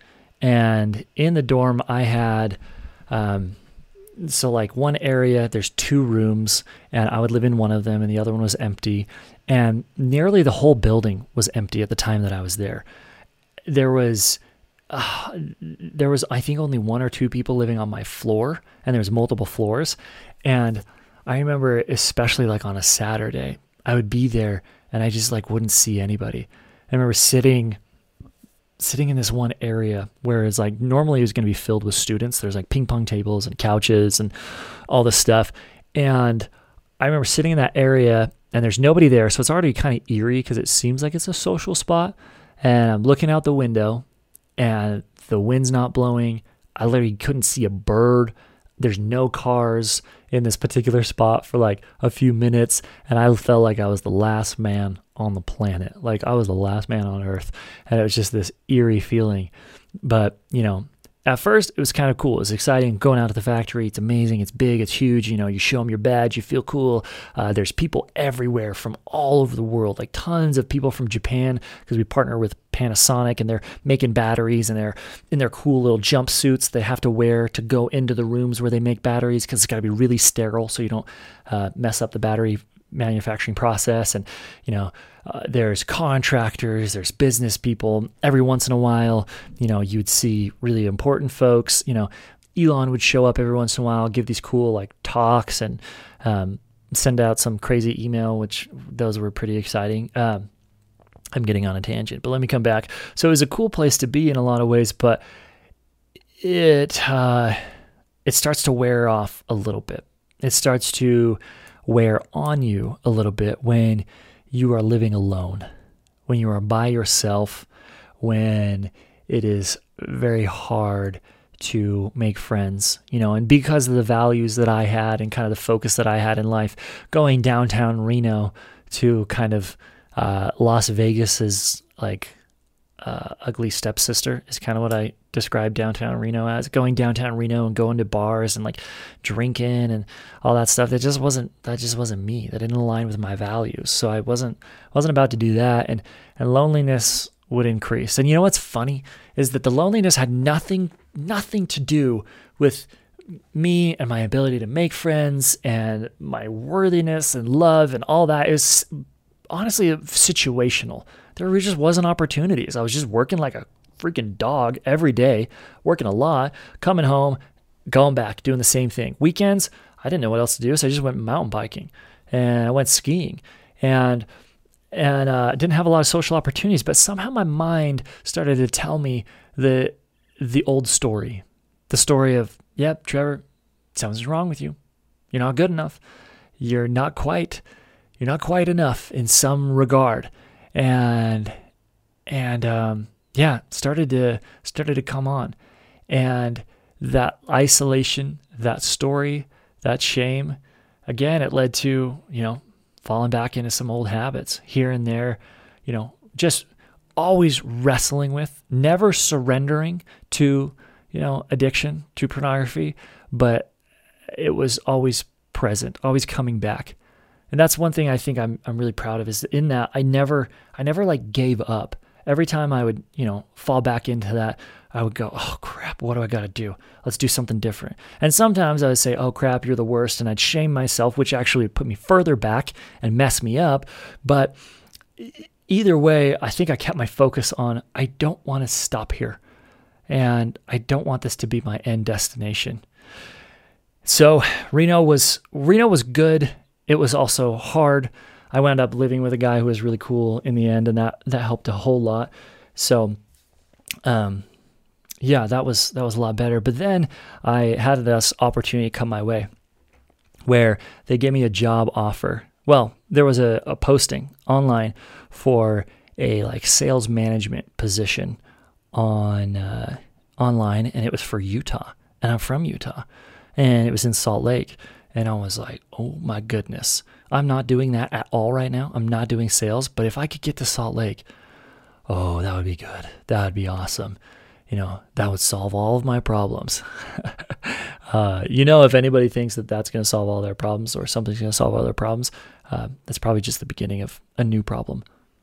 and in the dorm I had, um, so like one area, there's two rooms, and I would live in one of them and the other one was empty. And nearly the whole building was empty at the time that I was there. There was... Uh, there was, I think, only one or two people living on my floor, and there was multiple floors. And I remember, especially like on a Saturday, I would be there and I just like wouldn't see anybody. I remember sitting, sitting in this one area where it's like, normally it was going to be filled with students. There's like ping pong tables and couches and all this stuff. And I remember sitting in that area and there's nobody there. So it's already kind of eerie because it seems like it's a social spot. And I'm looking out the window, and the wind's not blowing. I literally couldn't see a bird. There's no cars in this particular spot for like a few minutes. And I felt like I was the last man on the planet. Like I was the last man on earth. And it was just this eerie feeling. But, you know, at first it was kind of cool. It was exciting going out to the factory. It's amazing. It's big. It's huge. You know, you show them your badge. You feel cool. Uh, there's people everywhere from all over the world, like tons of people from Japan, because we partner with Panasonic, and they're making batteries, and they're in their cool little jumpsuits they have to wear to go into the rooms where they make batteries, because it's got to be really sterile so you don't uh, mess up the battery manufacturing process. And, you know, uh, there's contractors, there's business people. Every once in a while, you know, you'd see really important folks. You know, Elon would show up every once in a while, give these cool like talks, and um, send out some crazy email, which those were pretty exciting. Um, I'm getting on a tangent, but let me come back. So it was a cool place to be in a lot of ways, but it uh, it starts to wear off a little bit. It starts to wear on you a little bit when you are living alone, when you are by yourself, when it is very hard to make friends, you know, and because of the values that I had and kind of the focus that I had in life, going downtown Reno to kind of uh, Las Vegas's like uh, ugly stepsister is kind of what I describe downtown Reno as. Going downtown Reno and going to bars and like drinking and all that stuff. That just wasn't that just wasn't me. That didn't align with my values. So I wasn't wasn't about to do that. And and loneliness would increase. And you know what's funny is that the loneliness had nothing nothing to do with me and my ability to make friends and my worthiness and love and all that. It was honestly situational. There just wasn't opportunities. I was just working like a freaking dog every day, working a lot, coming home, going back, doing the same thing. Weekends, I didn't know what else to do, so I just went mountain biking and I went skiing and and uh, didn't have a lot of social opportunities. But somehow my mind started to tell me the the old story, the story of, yep, Trevor, something's wrong with you. You're not good enough. You're not quite. You're not quite enough in some regard. And and um, yeah, started to started to come on, and that isolation, that story, that shame, again, it led to, you know, falling back into some old habits here and there, you know, just always wrestling with, never surrendering to, you know, addiction, to pornography, but it was always present, always coming back. And that's one thing I think I'm I'm really proud of, is in that I never I never like gave up. Every time I would, you know, fall back into that, I would go, oh crap, what do I got to do? Let's do something different. And sometimes I would say, oh crap, you're the worst, and I'd shame myself, which actually would put me further back and mess me up. But either way, I think I kept my focus on, I don't want to stop here, and I don't want this to be my end destination. So Reno was Reno was good. It was also hard. I wound up living with a guy who was really cool in the end, and that, that helped a whole lot. So, um, yeah, that was that was a lot better. But then I had this opportunity come my way where they gave me a job offer. Well, there was a, a posting online for a like sales management position on uh, online, and it was for Utah, and I'm from Utah, and it was in Salt Lake. And I was like, oh my goodness, I'm not doing that at all right now. I'm not doing sales, but if I could get to Salt Lake, oh, that would be good. That would be awesome. You know, that would solve all of my problems. uh, you know, if anybody thinks that that's going to solve all their problems, or something's going to solve all their problems, uh, that's probably just the beginning of a new problem.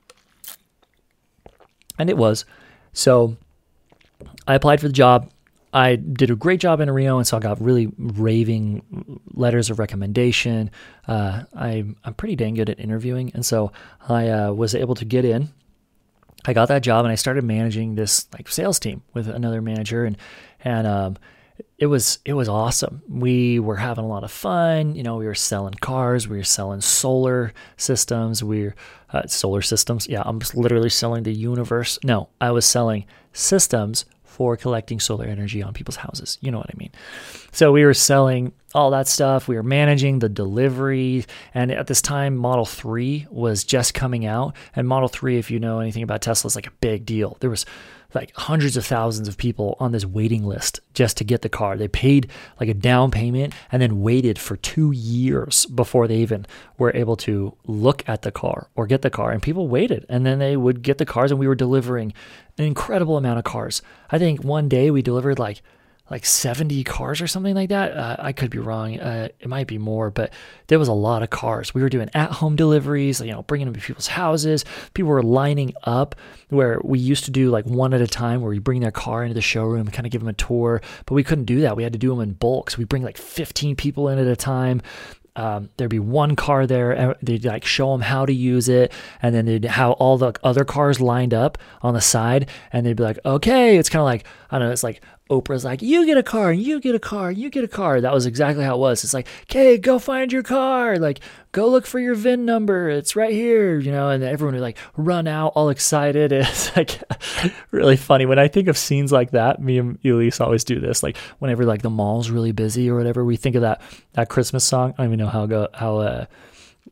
And it was. So I applied for the job. I did a great job in Reno, and so I got really raving letters of recommendation. Uh, I, I'm pretty dang good at interviewing, and so I uh, was able to get in. I got that job, and I started managing this like sales team with another manager, and and um, it was it was awesome. We were having a lot of fun. You know, we were selling cars, we were selling solar systems, we were uh, solar systems. Yeah, I'm just literally selling the universe. No, I was selling systems for collecting solar energy on people's houses. You know what I mean? So we were selling all that stuff. We were managing the delivery. And at this time, Model three was just coming out. And Model three, if you know anything about Tesla, is like a big deal. There was like hundreds of thousands of people on this waiting list just to get the car. They paid like a down payment and then waited for two years before they even were able to look at the car or get the car. And people waited, and then they would get the cars, and we were delivering an incredible amount of cars. I think one day we delivered like like seventy cars or something like that. Uh, I could be wrong. Uh, it might be more, but there was a lot of cars. We were doing at-home deliveries, you know, bringing them to people's houses. People were lining up where we used to do like one at a time, where we bring their car into the showroom and kind of give them a tour, but we couldn't do that. We had to do them in bulk. So we bring like fifteen people in at a time. Um, there'd be one car there. They'd like show them how to use it, and then they'd have all the other cars lined up on the side, and they'd be like, okay, it's kind of like, I don't know, it's like Oprah's like, you get a car, you get a car, you get a car. That was exactly how it was. It's like, okay, go find your car. Like, go look for your V I N number. It's right here, you know, and everyone would like run out all excited. It's like really funny. When I think of scenes like that, me and Elise always do this. Like whenever like the mall's really busy or whatever, we think of that, that Christmas song. I don't even know how, go, how, uh,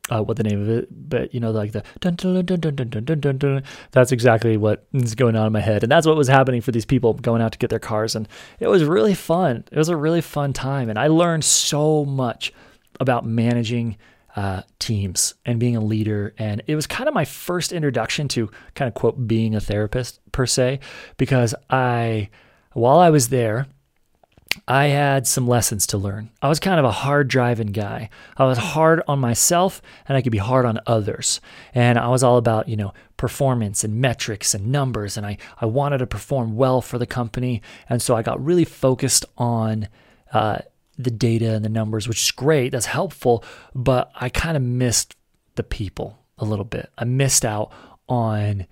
uh, what the name of it, but you know, like the dun dun dun dun dun dun dun dun dun. That's exactly what is going on in my head, and that's what was happening for these people going out to get their cars, and it was really fun. It was a really fun time, and I learned so much about managing uh, teams and being a leader, and it was kind of my first introduction to kind of quote being a therapist per se, because I, while I was there, I had some lessons to learn. I was kind of a hard driving guy. I was hard on myself and I could be hard on others. And I was all about, you know, performance and metrics and numbers. And I, I wanted to perform well for the company. And so I got really focused on uh, the data and the numbers, which is great. That's helpful. But I kind of missed the people a little bit. I missed out on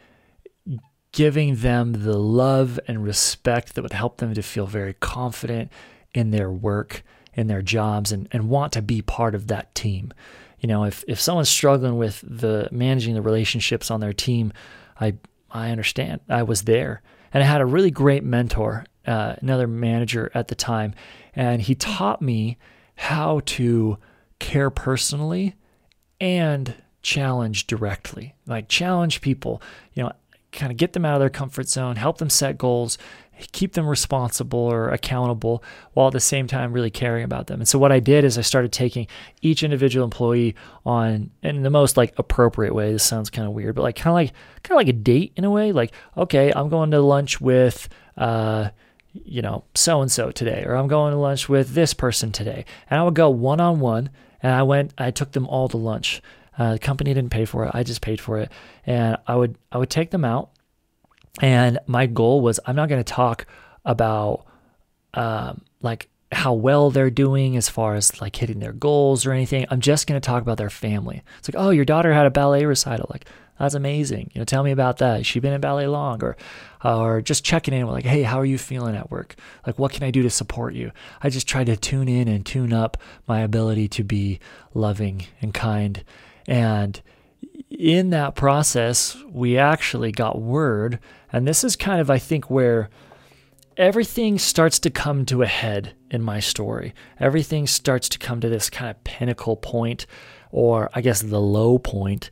giving them the love and respect that would help them to feel very confident in their work, in their jobs, and, and want to be part of that team. You know, if, if someone's struggling with the managing the relationships on their team, I I understand. I was there. And I had a really great mentor, uh, another manager at the time, and he taught me how to care personally and challenge directly. Like challenge people, you know, kind of get them out of their comfort zone, help them set goals, keep them responsible or accountable, while at the same time really caring about them. And so what I did is I started taking each individual employee on, in the most like appropriate way. This sounds kind of weird, but like kind of like kind of like a date in a way. Like, okay, I'm going to lunch with uh, you know, so and so today, or I'm going to lunch with this person today, and I would go one on one, and I went, I took them all to lunch. Uh, the company didn't pay for it. I just paid for it. And I would I would take them out. And my goal was, I'm not going to talk about um, like how well they're doing as far as like hitting their goals or anything. I'm just going to talk about their family. It's like, oh, your daughter had a ballet recital. Like, that's amazing. You know, tell me about that. Has she been in ballet long? Or, or just checking in with like, hey, how are you feeling at work? Like, what can I do to support you? I just try to tune in and tune up my ability to be loving and kind. And in that process, we actually got word, and this is kind of, I think, where everything starts to come to a head in my story. Everything starts to come to this kind of pinnacle point, or I guess the low point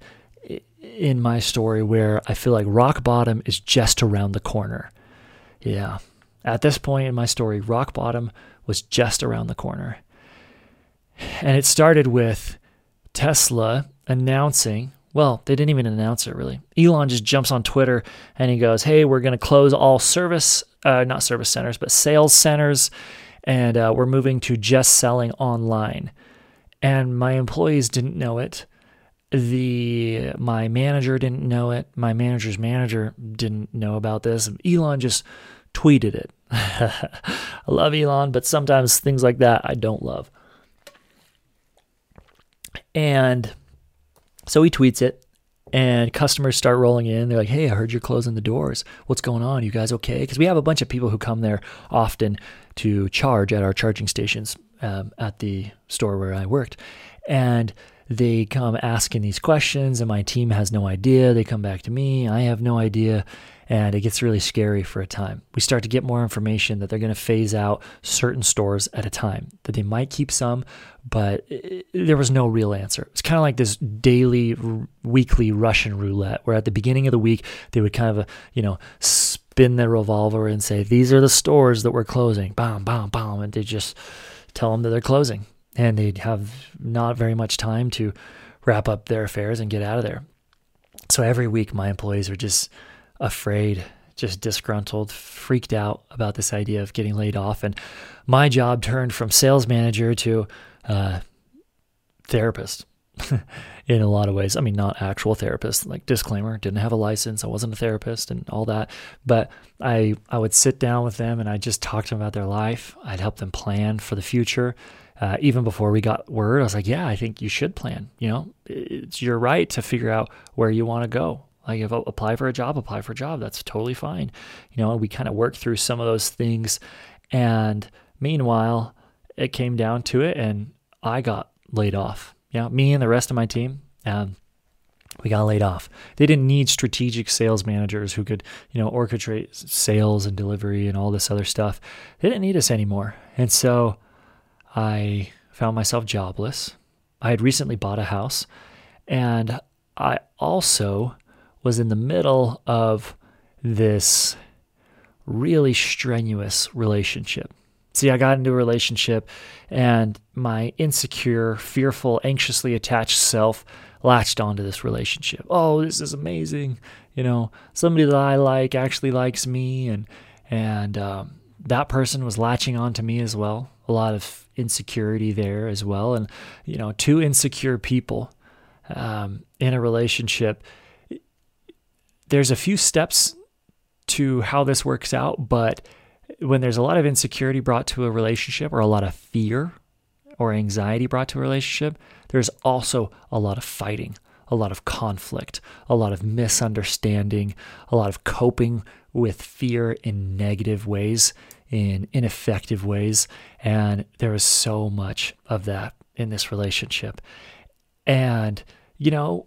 in my story, where I feel like rock bottom is just around the corner. Yeah. At this point in my story, rock bottom was just around the corner. And it started with Tesla announcing, well, they didn't even announce it really. Elon just jumps on Twitter and he goes, hey, we're going to close all service, uh, not service centers, but sales centers, and uh, we're moving to just selling online. And my employees didn't know it. The my manager didn't know it. My manager's manager didn't know about this. Elon just tweeted it. I love Elon, but sometimes things like that I don't love. And so he tweets it, and customers start rolling in. They're like, hey, I heard you're closing the doors. What's going on? You guys okay? Because we have a bunch of people who come there often to charge at our charging stations um, at the store where I worked. And they come asking these questions, and my team has no idea. They come back to me. I have no idea. And it gets really scary for a time. We start to get more information that they're going to phase out certain stores at a time, that they might keep some, but it, there was no real answer. It's kind of like this daily, r- weekly Russian roulette, where at the beginning of the week, they would kind of, uh, you know, spin their revolver and say, these are the stores that we're closing, bam, bam, bam, and they just tell them that they're closing. And they'd have not very much time to wrap up their affairs and get out of there. So every week, my employees are just afraid, just disgruntled, freaked out about this idea of getting laid off. And my job turned from sales manager to uh, therapist in a lot of ways. I mean, not actual therapist, like disclaimer, didn't have a license. I wasn't a therapist and all that. But I, I would sit down with them and I'd just talk to them about their life. I'd help them plan for the future. Uh, even before we got word, I was like, yeah, I think you should plan. You know, it's your right to figure out where you want to go. Like if I apply for a job, apply for a job. That's totally fine. You know, we kind of worked through some of those things. And meanwhile, it came down to it and I got laid off. Yeah, me and the rest of my team, um, we got laid off. They didn't need strategic sales managers who could, you know, orchestrate sales and delivery and all this other stuff. They didn't need us anymore. And so I found myself jobless. I had recently bought a house And I also was in the middle of this really strenuous relationship. See, I got into a relationship and my insecure, fearful, anxiously attached self latched onto this relationship. Oh, this is amazing. You know, somebody that I like actually likes me. And, and, um, that person was latching onto me as well. A lot of insecurity there as well. And, you know, two insecure people, um, in a relationship, there's a few steps to how this works out, but when there's a lot of insecurity brought to a relationship, or a lot of fear or anxiety brought to a relationship, there's also a lot of fighting, a lot of conflict, a lot of misunderstanding, a lot of coping with fear in negative ways, in ineffective ways. And there was so much of that in this relationship. And, you know,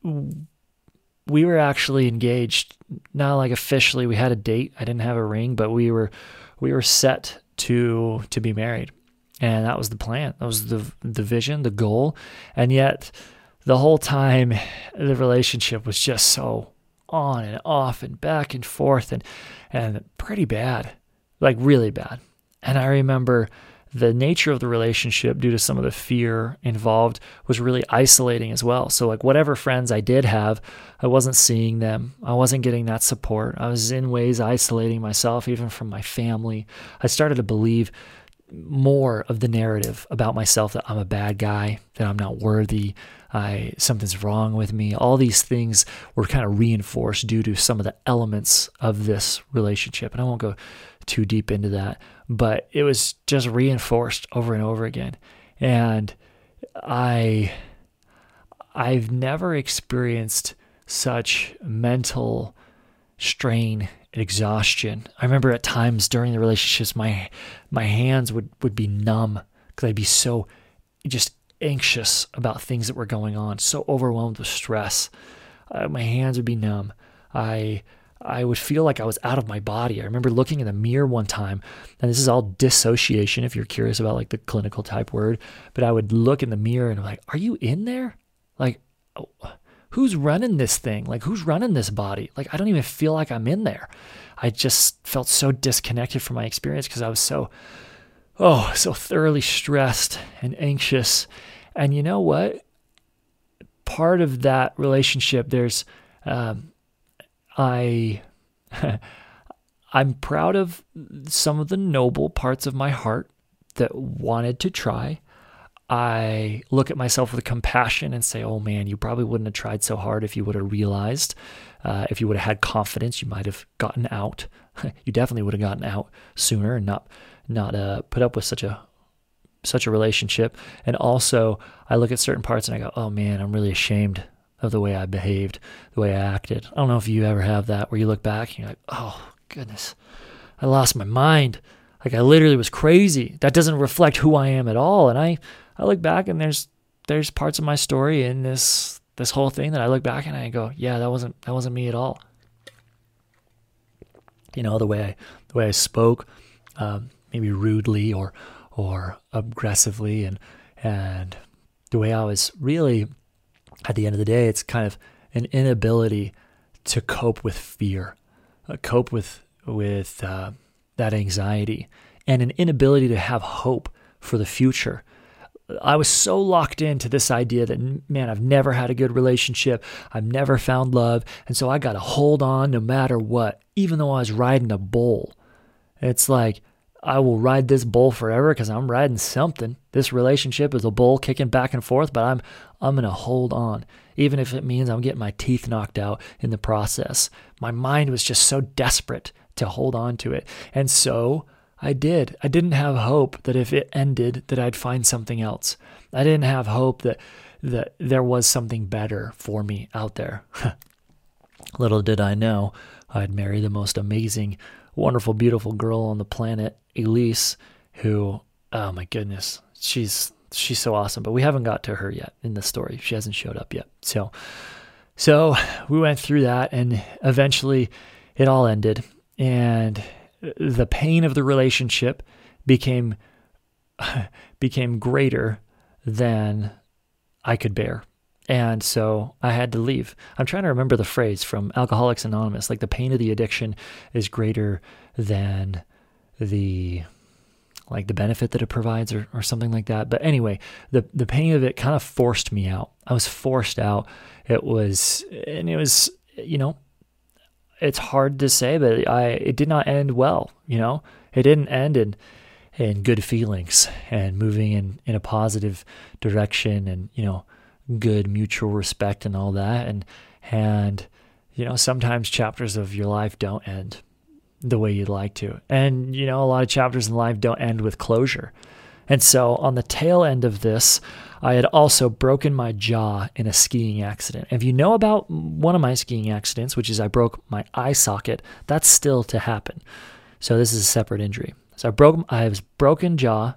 we were actually engaged, not like officially. We had a date. I didn't have a ring, but we were we were set to to be married. And that was the plan. That was the the vision, the goal. And yet the whole time the relationship was just so on and off and back and forth and and pretty bad. Like really bad. And I remember the nature of the relationship, due to some of the fear involved, was really isolating as well. So like whatever friends I did have, I wasn't seeing them. I wasn't getting that support. I was in ways isolating myself, even from my family. I started to believe more of the narrative about myself, that I'm a bad guy, that I'm not worthy, I something's wrong with me. All these things were kind of reinforced due to some of the elements of this relationship. And I won't go too deep into that, but it was just reinforced over and over again. And I, I've never experienced such mental strain and exhaustion. I remember at times during the relationships, my, my hands would, would be numb because I'd be so just anxious about things that were going on, so overwhelmed with stress. Uh, my hands would be numb. I, I would feel like I was out of my body. I remember looking in the mirror one time, and this is all dissociation if you're curious about like the clinical type word, but I would look in the mirror and I'm like, are you in there? Like, oh, who's running this thing? Like, who's running this body? Like, I don't even feel like I'm in there. I just felt so disconnected from my experience because I was so, oh, so thoroughly stressed and anxious. And you know what? Part of that relationship, there's, um, I, I'm proud of some of the noble parts of my heart that wanted to try. I look at myself with compassion and say, oh man, you probably wouldn't have tried so hard if you would have realized, uh, if you would have had confidence, you might have gotten out. You definitely would have gotten out sooner and not, not, uh, put up with such a, such a relationship. And also I look at certain parts and I go, oh man, I'm really ashamed of the way I behaved, the way I acted. I don't know if you ever have that where you look back and you're like, oh goodness, I lost my mind. Like I literally was crazy. That doesn't reflect who I am at all. And I, I look back and there's, there's parts of my story in this, this whole thing that I look back and I go, yeah, that wasn't, that wasn't me at all. You know, the way I, the way I spoke, um, maybe rudely or, or aggressively, and, and the way I was really, at the end of the day, it's kind of an inability to cope with fear, uh, cope with, with, uh, that anxiety, and an inability to have hope for the future. I was so locked into this idea that, man, I've never had a good relationship. I've never found love. And so I got to hold on no matter what, even though I was riding a bull. It's like, I will ride this bull forever because I'm riding something. This relationship is a bull kicking back and forth, but I'm, I'm going to hold on, even if it means I'm getting my teeth knocked out in the process. My mind was just so desperate to hold on to it. And so I did. I didn't have hope that if it ended, that I'd find something else. I didn't have hope that that there was something better for me out there. Little did I know, I'd marry the most amazing, wonderful, beautiful girl on the planet, Elise, who, oh my goodness, she's she's so awesome. But we haven't got to her yet in the story. She hasn't showed up yet. So, so we went through that, and eventually it all ended. And the pain of the relationship became became greater than I could bear. And so I had to leave. I'm trying to remember the phrase from Alcoholics Anonymous, like the pain of the addiction is greater than the like the benefit that it provides or, or something like that. But anyway, the, the pain of it kind of forced me out. I was forced out. It was, and it was, you know, it's hard to say, but I, it did not end well. You know, it didn't end in, in good feelings and moving in, in a positive direction and, you know, good mutual respect and all that. And, and, you know, sometimes chapters of your life don't end the way you'd like to. And, you know, a lot of chapters in life don't end with closure. And so on the tail end of this, I had also broken my jaw in a skiing accident. If you know about one of my skiing accidents, which is I broke my eye socket, that's still to happen. So this is a separate injury. So I broke, I was broken jaw.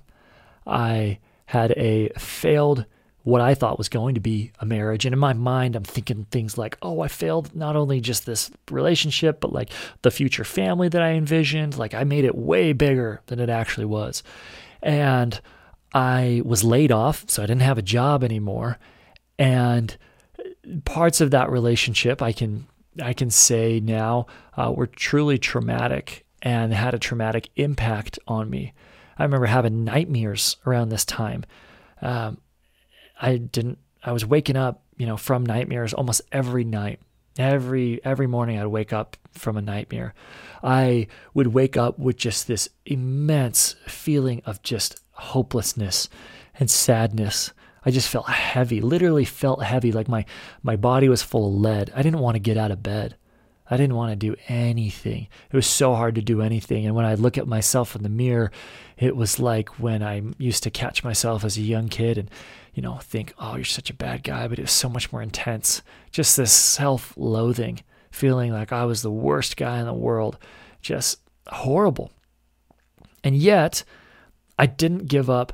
I had a failed what I thought was going to be a marriage. And in my mind, I'm thinking things like, oh, I failed not only just this relationship, but like the future family that I envisioned. Like I made it way bigger than it actually was. And I was laid off, so I didn't have a job anymore. And parts of that relationship, I can I can say now, uh, were truly traumatic and had a traumatic impact on me. I remember having nightmares around this time. Um, I didn't, I was waking up, you know, from nightmares almost every night. Every, every morning I'd wake up from a nightmare. I would wake up with just this immense feeling of just hopelessness and sadness. I just felt heavy, literally felt heavy, like my, my body was full of lead. I didn't want to get out of bed. I didn't want to do anything. It was so hard to do anything. And when I look at myself in the mirror, it was like when I used to catch myself as a young kid and, you know, think, oh, you're such a bad guy, but it was so much more intense. Just this self-loathing, feeling like I was the worst guy in the world. Just horrible. And yet, I didn't give up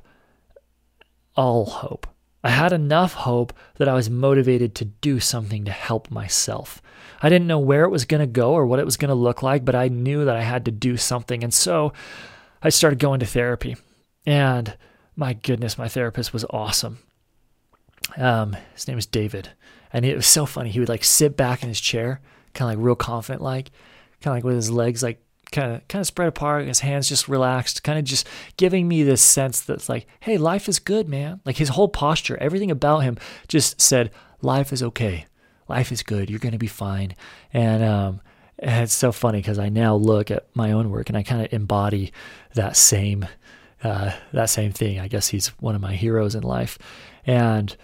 all hope. I had enough hope that I was motivated to do something to help myself. I didn't know where it was going to go or what it was going to look like, but I knew that I had to do something. And so I started going to therapy. And my goodness, my therapist was awesome. Um, his name was David. And it was so funny. He would like sit back in his chair, kind of like real confident, like kind of like with his legs like kind of kind of spread apart, his hands just relaxed, kind of just giving me this sense that's like, hey, life is good, man. Like his whole posture, everything about him just said, life is okay. Life is good. You're going to be fine. And, um, and it's so funny because I now look at my own work and I kind of embody that same, uh, that same thing. I guess he's one of my heroes in life. And,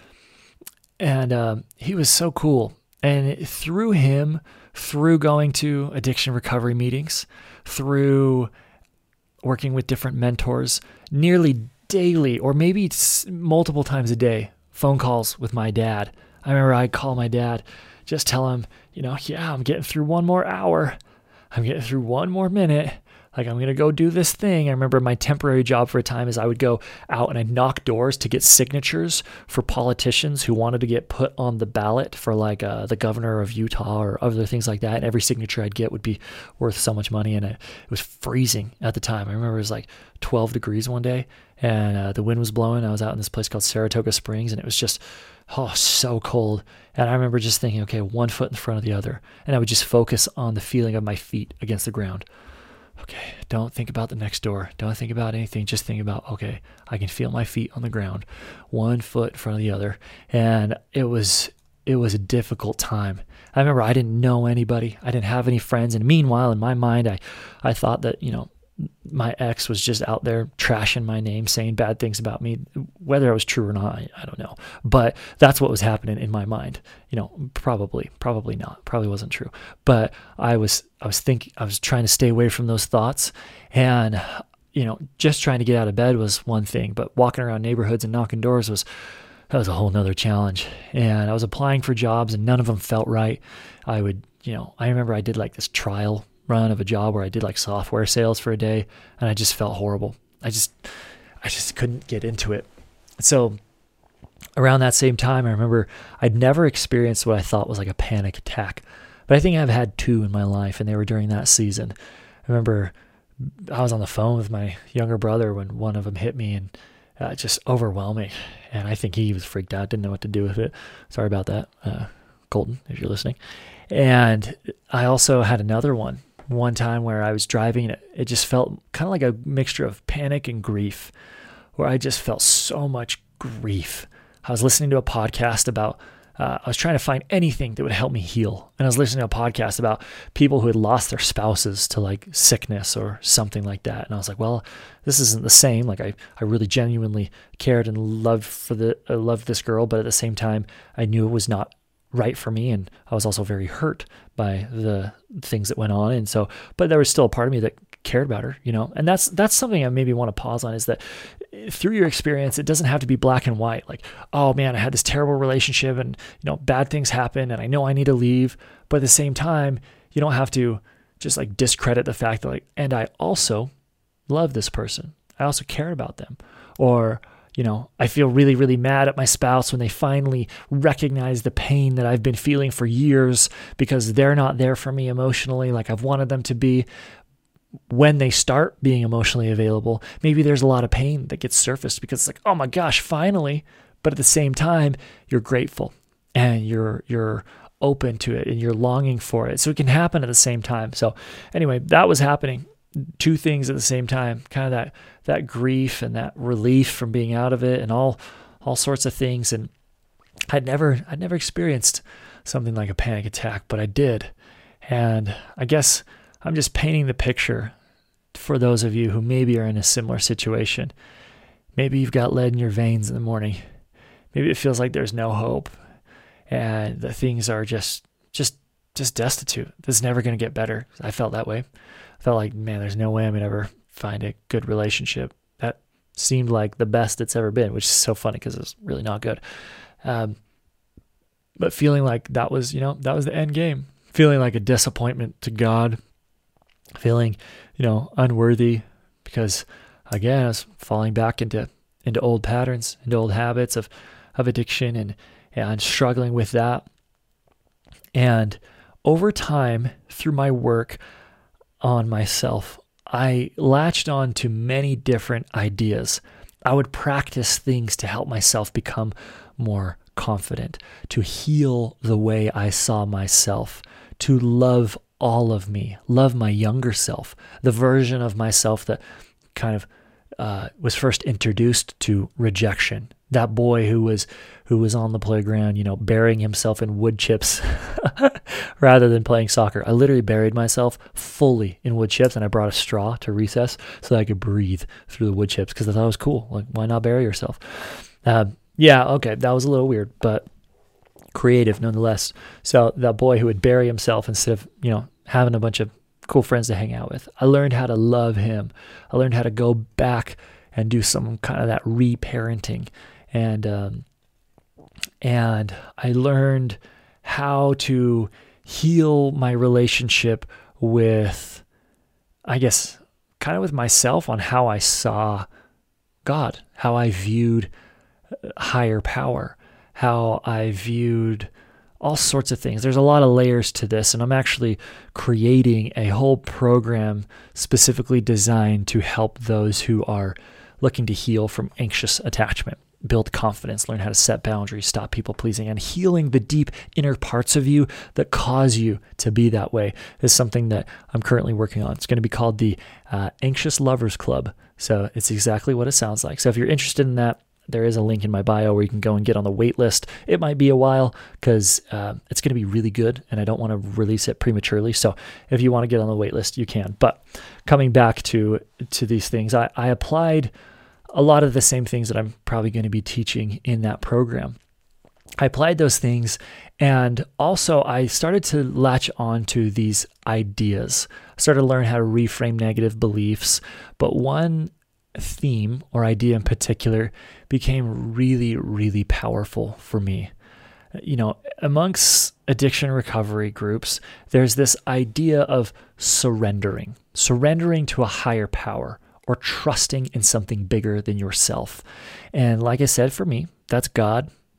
and, um, he was so cool. And through him, through going to addiction recovery meetings, through working with different mentors, nearly daily, or maybe multiple times a day, phone calls with my dad. I remember I'd call my dad, just tell him, you know, yeah, I'm getting through one more hour. I'm getting through one more minute. Like, I'm going to go do this thing. I remember my temporary job for a time is I would go out and I'd knock doors to get signatures for politicians who wanted to get put on the ballot for like uh, the governor of Utah or other things like that. And every signature I'd get would be worth so much money. And it, it was freezing at the time. I remember it was like twelve degrees one day and uh, the wind was blowing. I was out in this place called Saratoga Springs and it was just, oh, so cold. And I remember just thinking, okay, one foot in front of the other. And I would just focus on the feeling of my feet against the ground. Okay, don't think about the next door. Don't think about anything. Just think about, okay, I can feel my feet on the ground, one foot in front of the other. And it was it was a difficult time. I remember I didn't know anybody. I didn't have any friends. And meanwhile, in my mind, I, I thought that, you know, my ex was just out there trashing my name, saying bad things about me. Whether it was true or not, I, I don't know. But that's what was happening in my mind. You know, probably, probably not. Probably wasn't true. But I was, I was thinking, I was trying to stay away from those thoughts. And, you know, just trying to get out of bed was one thing, but walking around neighborhoods and knocking doors was, that was a whole nother challenge. And I was applying for jobs and none of them felt right. I would, you know, I remember I did like this trial run of a job where I did like software sales for a day and I just felt horrible. I just, I just couldn't get into it. So around that same time, I remember I'd never experienced what I thought was like a panic attack, but I think I've had two in my life and they were during that season. I remember I was on the phone with my younger brother when one of them hit me and uh, just overwhelming. And I think he was freaked out, didn't know what to do with it. Sorry about that, uh, Colton, if you're listening. And I also had another one, one time where I was driving and it, it just felt kind of like a mixture of panic and grief, where I just felt so much grief. I was listening to a podcast about Uh, I was trying to find anything that would help me heal. And I was listening to a podcast about people who had lost their spouses to like sickness or something like that. And I was like, well, this isn't the same. Like I, I really genuinely cared and loved for the, I loved this girl, but at the same time, I knew it was not right for me. And I was also very hurt by the things that went on. And so, but there was still a part of me that cared about her, you know, and that's, that's something I maybe want to pause on, is that through your experience, it doesn't have to be black and white. Like, oh man, I had this terrible relationship and, you know, bad things happen and I know I need to leave. But at the same time, you don't have to just like discredit the fact that like, and I also love this person. I also care about them. Or, you know, I feel really, really mad at my spouse when they finally recognize the pain that I've been feeling for years because they're not there for me emotionally like I've wanted them to be. When they start being emotionally available, maybe there's a lot of pain that gets surfaced because it's like, oh my gosh, finally. But at the same time, you're grateful and you're you're open to it and you're longing for it. So it can happen at the same time. So anyway, that was happening. Two things at the same time, kind of that that grief and that relief from being out of it and all all sorts of things. And I'd never I'd never experienced something like a panic attack, but I did. And I guess I'm just painting the picture for those of you who maybe are in a similar situation. Maybe you've got lead in your veins in the morning. Maybe it feels like there's no hope and the things are just, just, just destitute. This is never going to get better. I felt that way. I felt like, man, there's no way I'm going to ever find a good relationship. That seemed like the best it's ever been, which is so funny because it's really not good. Um, but feeling like that was, you know, that was the end game. Feeling like a disappointment to God. Feeling, you know, unworthy because, again, I was falling back into into old patterns, into old habits of, of addiction and, and struggling with that. And over time, through my work on myself, I latched on to many different ideas. I would practice things to help myself become more confident, to heal the way I saw myself, to love all of me, love my younger self, the version of myself that kind of uh, was first introduced to rejection. That boy who was who was on the playground, you know, burying himself in wood chips rather than playing soccer. I literally buried myself fully in wood chips, and I brought a straw to recess so that I could breathe through the wood chips because I thought it was cool. Like, why not bury yourself? Uh, yeah, okay, that was a little weird, but creative nonetheless. So that boy who would bury himself instead of, you know, having a bunch of cool friends to hang out with. I learned how to love him. I learned how to go back and do some kind of that re-parenting. And, um, and I learned how to heal my relationship with, I guess, kind of with myself on how I saw God, how I viewed higher power, how I viewed all sorts of things. There's a lot of layers to this, and I'm actually creating a whole program specifically designed to help those who are looking to heal from anxious attachment, build confidence, learn how to set boundaries, stop people pleasing, and healing the deep inner parts of you that cause you to be that way is something that I'm currently working on. It's going to be called the uh, Anxious Lovers Club. So it's exactly what it sounds like. So if you're interested in that, there is a link in my bio where you can go and get on the wait list. It might be a while because uh, it's going to be really good and I don't want to release it prematurely. So if you want to get on the wait list, you can. But coming back to to these things, I, I applied a lot of the same things that I'm probably going to be teaching in that program. I applied those things, and also I started to latch on to these ideas. I started to learn how to reframe negative beliefs, but one theme or idea in particular became really, really powerful for me. You know, amongst addiction recovery groups, there's this idea of surrendering, surrendering to a higher power or trusting in something bigger than yourself. And like I said, for me, that's God,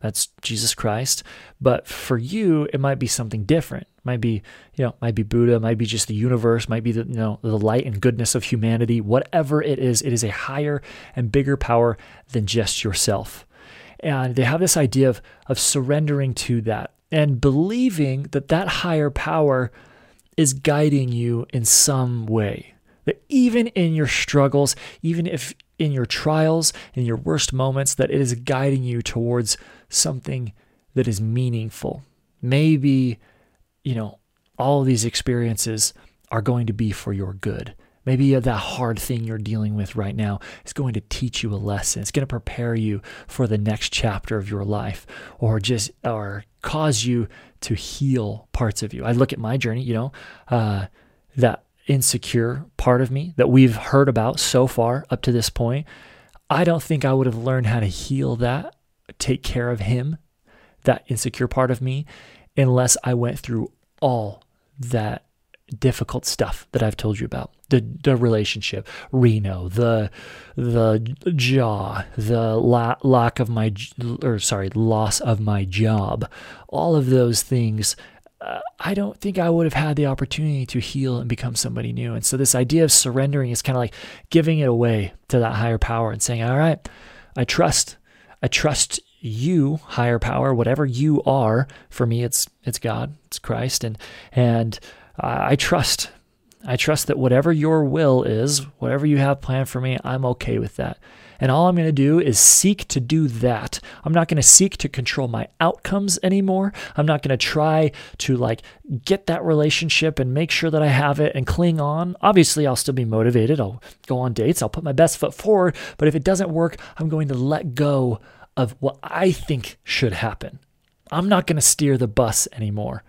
That's Jesus Christ. But for you, it might be something different. It might be, you know, might be Buddha, might be just the universe, might be the, you know, the light and goodness of humanity. Whatever it is, it is a higher and bigger power than just yourself. And they have this idea of, of surrendering to that and believing that that higher power is guiding you in some way. That even in your struggles, even if in your trials, in your worst moments, that it is guiding you towards something that is meaningful. Maybe, you know, all of these experiences are going to be for your good. Maybe that hard thing you're dealing with right now is going to teach you a lesson. It's going to prepare you for the next chapter of your life, or just, or cause you to heal parts of you. I look at my journey, you know, uh, that insecure part of me that we've heard about so far up to this point. I don't think I would have learned how to heal that, take care of him, that insecure part of me, unless I went through all that difficult stuff that I've told you about. The the relationship, Reno, the the jaw, the la- lack of my, or sorry, loss of my job, all of those things. Uh, I don't think I would have had the opportunity to heal and become somebody new. And so this idea of surrendering is kind of like giving it away to that higher power and saying, all right, I trust, I trust you, higher power, whatever you are. For me, it's it's God, it's Christ, and and uh, I trust, I trust that whatever your will is, whatever you have planned for me, I'm okay with that. And all I'm going to do is seek to do that. I'm not going to seek to control my outcomes anymore. I'm not going to try to like get that relationship and make sure that I have it and cling on. Obviously, I'll still be motivated. I'll go on dates. I'll put my best foot forward. But if it doesn't work, I'm going to let go of what I think should happen. I'm not going to steer the bus anymore.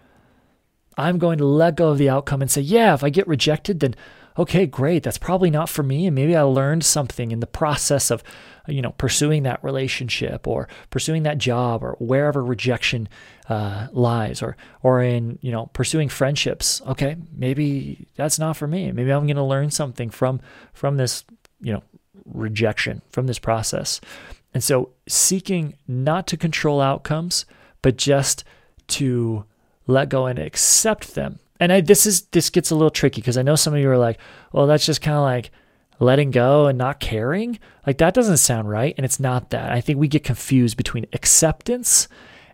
I'm going to let go of the outcome and say, yeah, if I get rejected, then okay, great. That's probably not for me. And maybe I learned something in the process of, you know, pursuing that relationship or pursuing that job or wherever rejection uh, lies, or, or in, you know, pursuing friendships. Okay, maybe that's not for me. Maybe I'm going to learn something from, from this, you know, rejection, from this process. And so seeking not to control outcomes, but just to let go and accept them. And I, this is this gets a little tricky because I know some of you are like, well, that's just kind of like letting go and not caring. Like that doesn't sound right. And it's not that. I think we get confused between acceptance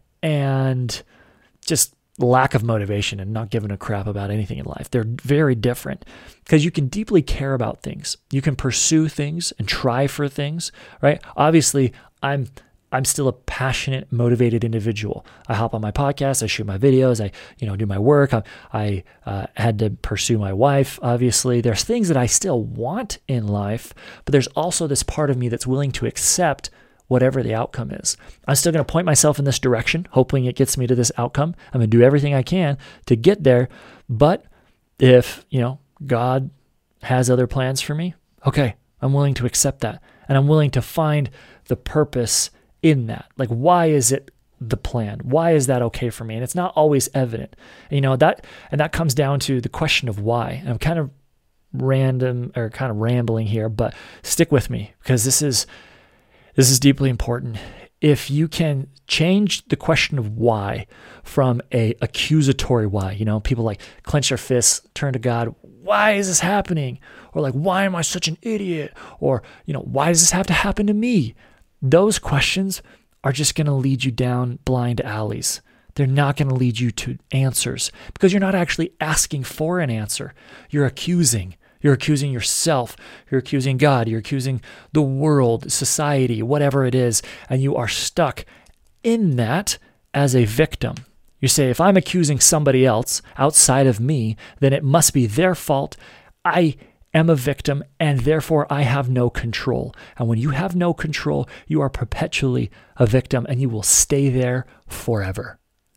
and just lack of motivation and not giving a crap about anything in life. They're very different because you can deeply care about things. You can pursue things and try for things, right? Obviously, I'm I'm still a passionate, motivated individual. I hop on my podcast, I shoot my videos, I, you know, do my work. I, I uh, had to pursue my wife. Obviously, there's things that I still want in life, but there's also this part of me that's willing to accept whatever the outcome is. I'm still going to point myself in this direction, hoping it gets me to this outcome. I'm going to do everything I can to get there. But if, you know, God has other plans for me, okay, I'm willing to accept that. And I'm willing to find the purpose in that. Like, why is it the plan? Why is that okay for me? And it's not always evident. And, you know, that, and that comes down to the question of why. And I'm kind of random or kind of rambling here, but stick with me because this is, this is deeply important. If you can change the question of why from a accusatory why, you know, people like clench their fists, turn to God. Why is this happening? Or like, why am I such an idiot? Or, you know, why does this have to happen to me? Those questions are just going to lead you down blind alleys. They're not going to lead you to answers because you're not actually asking for an answer. You're accusing. You're accusing yourself. You're accusing God. You're accusing the world, society, whatever it is, and you are stuck in that as a victim. You say, if I'm accusing somebody else outside of me, then it must be their fault. I am a victim, and therefore I have no control. And when you have no control, you are perpetually a victim, and you will stay there forever.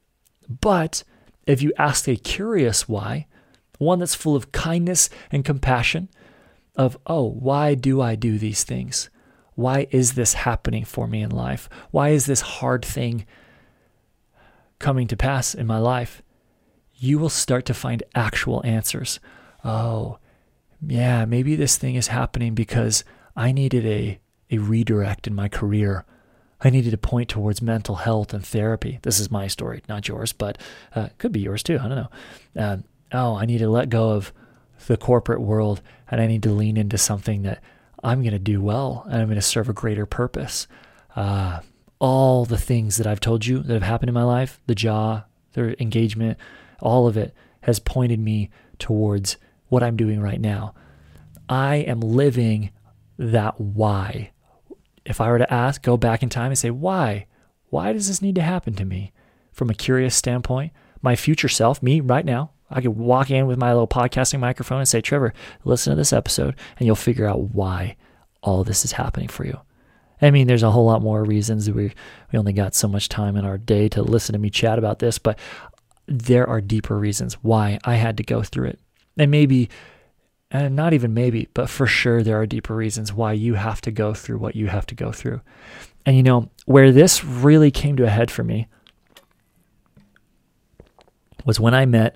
But if you ask a curious why, one that's full of kindness and compassion, of, oh, why do I do these things? Why is this happening for me in life? Why is this hard thing coming to pass in my life? You will start to find actual answers. Oh, yeah, maybe this thing is happening because I needed a, a redirect in my career. I needed to point towards mental health and therapy. This is my story, not yours, but uh, could be yours too. I don't know. Um, oh, I need to let go of the corporate world, and I need to lean into something that I'm going to do well, and I'm going to serve a greater purpose. Uh, all the things that I've told you that have happened in my life, the jaw, the engagement, all of it has pointed me towards what I'm doing right now. I am living that why. If I were to ask, go back in time and say, why? Why does this need to happen to me? From a curious standpoint, my future self, me right now, I could walk in with my little podcasting microphone and say, Trevor, listen to this episode, and you'll figure out why all this is happening for you. I mean, there's a whole lot more reasons. We we only got so much time in our day to listen to me chat about this, but there are deeper reasons why I had to go through it. And maybe, and not even maybe, but for sure there are deeper reasons why you have to go through what you have to go through. And you know, where this really came to a head for me was when I met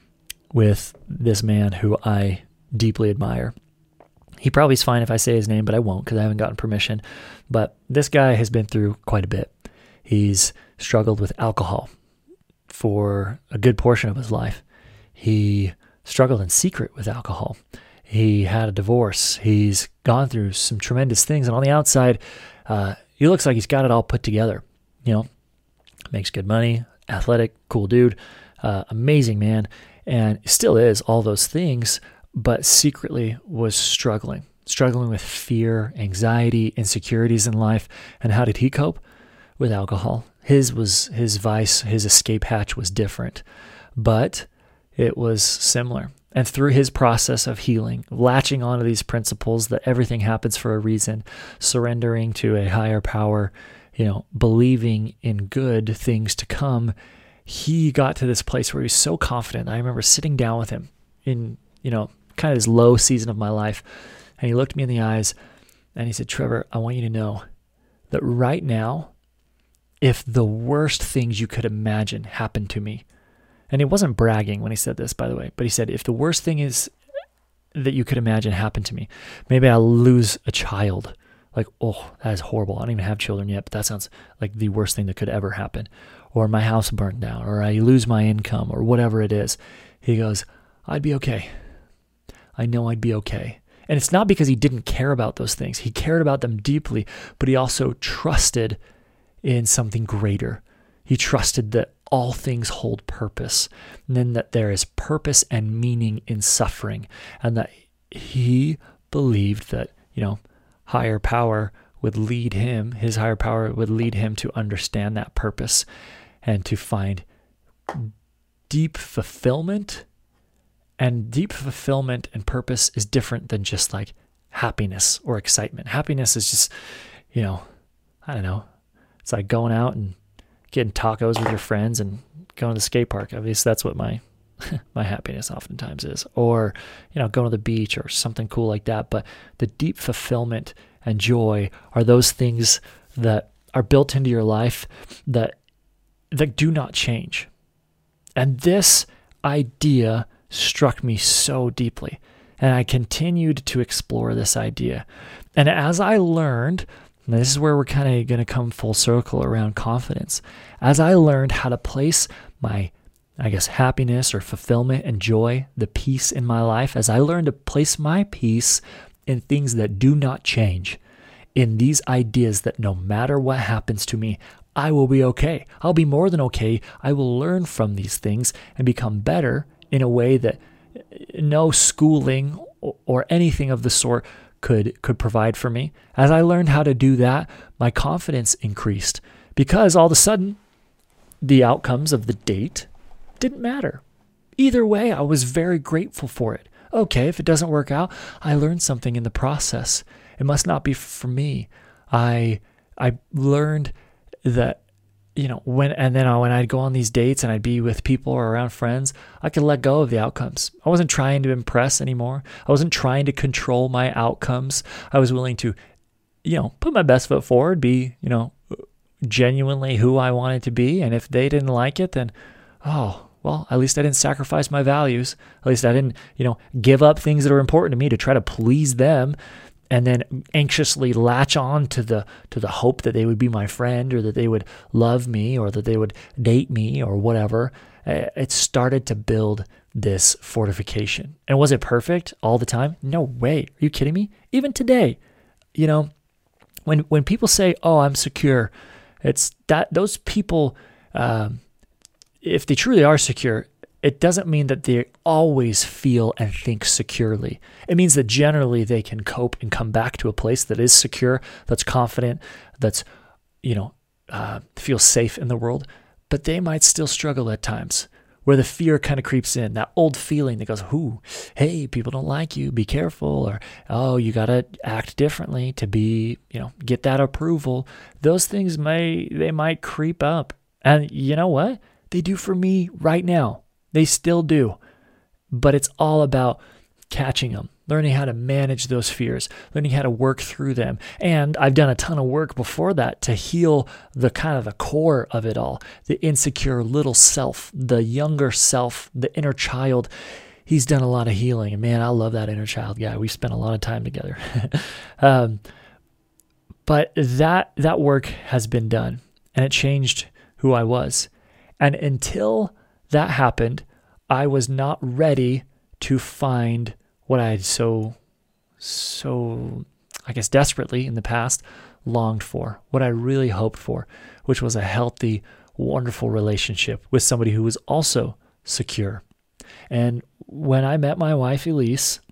with this man who I deeply admire. He probably is fine if I say his name, but I won't because I haven't gotten permission. But this guy has been through quite a bit. He's struggled with alcohol for a good portion of his life. He struggled in secret with alcohol. He had a divorce. He's gone through some tremendous things. And on the outside, uh, he looks like he's got it all put together. You know, makes good money, athletic, cool dude, uh, amazing man, and still is all those things, but secretly was struggling, struggling with fear, anxiety, insecurities in life. And how did he cope? With alcohol. His was his vice, his escape hatch was different, but it was similar. And through his process of healing, latching onto these principles that everything happens for a reason, surrendering to a higher power, you know, believing in good things to come, he got to this place where he was so confident. I remember sitting down with him in, you know, kind of this low season of my life, and he looked me in the eyes and he said, Trevor, I want you to know that right now, if the worst things you could imagine happened to me, and it wasn't bragging when he said this, by the way, but he said, if the worst thing is that you could imagine happened to me, maybe I'll lose a child. Like, oh, that is horrible. I don't even have children yet, but that sounds like the worst thing that could ever happen. Or my house burned down, or I lose my income, or whatever it is. He goes, I'd be okay. I know I'd be okay. And it's not because he didn't care about those things. He cared about them deeply, but he also trusted in something greater. He trusted that all things hold purpose, and then that there is purpose and meaning in suffering, and that he believed that, you know, higher power would lead him, his higher power would lead him to understand that purpose and to find deep fulfillment. And deep fulfillment and purpose is different than just like happiness or excitement. Happiness is just, you know, I don't know. It's like going out and getting tacos with your friends and going to the skate park. Obviously, that's what my my happiness oftentimes is. Or, you know, going to the beach or something cool like that. But the deep fulfillment and joy are those things that are built into your life that that do not change. And this idea struck me so deeply. And I continued to explore this idea. And as I learned, and this is where we're kind of going to come full circle around confidence. As I learned how to place my, I guess, happiness or fulfillment and joy, the peace in my life, as I learned to place my peace in things that do not change, in these ideas that no matter what happens to me, I will be okay. I'll be more than okay. I will learn from these things and become better in a way that no schooling or anything of the sort could could provide for me. As I learned how to do that, my confidence increased because all of a sudden the outcomes of the date didn't matter. Either way, I was very grateful for it. Okay, if it doesn't work out, I learned something in the process. It must not be for me. I I learned that, you know, when, and then when I'd go on these dates and I'd be with people or around friends, I could let go of the outcomes. I wasn't trying to impress anymore. I wasn't trying to control my outcomes. I was willing to, you know, put my best foot forward, be, you know, genuinely who I wanted to be. And if they didn't like it, then, oh, well, at least I didn't sacrifice my values. At least I didn't, you know, give up things that are important to me to try to please them. and then anxiously latch on to the to the hope that they would be my friend, or that they would love me, or that they would date me, or whatever. It started to build this fortification. And was it perfect all the time? No way. Are you kidding me? Even today, you know, when when people say, "Oh, I'm secure," it's that those people, um, if they truly are secure, it doesn't mean that they always feel and think securely. It means that generally they can cope and come back to a place that is secure, that's confident, that's, you know, uh, feels safe in the world. But they might still struggle at times, where the fear kind of creeps in, that old feeling that goes, "Ooh, hey, people don't like you, be careful," or, "Oh, you got to act differently to be, you know, get that approval." Those things may, they might creep up. And you know what? They do for me right now. They still do. But it's all about catching them, learning how to manage those fears, learning how to work through them. And I've done a ton of work before that to heal the kind of the core of it all, the insecure little self, the younger self, the inner child. He's done a lot of healing. And man, I love that inner child guy. We spent a lot of time together. um, but that that work has been done, and it changed who I was. And until that happened, I was not ready to find what I had so, so, I guess, desperately in the past longed for, what I really hoped for, which was a healthy, wonderful relationship with somebody who was also secure. And when I met my wife, Elise,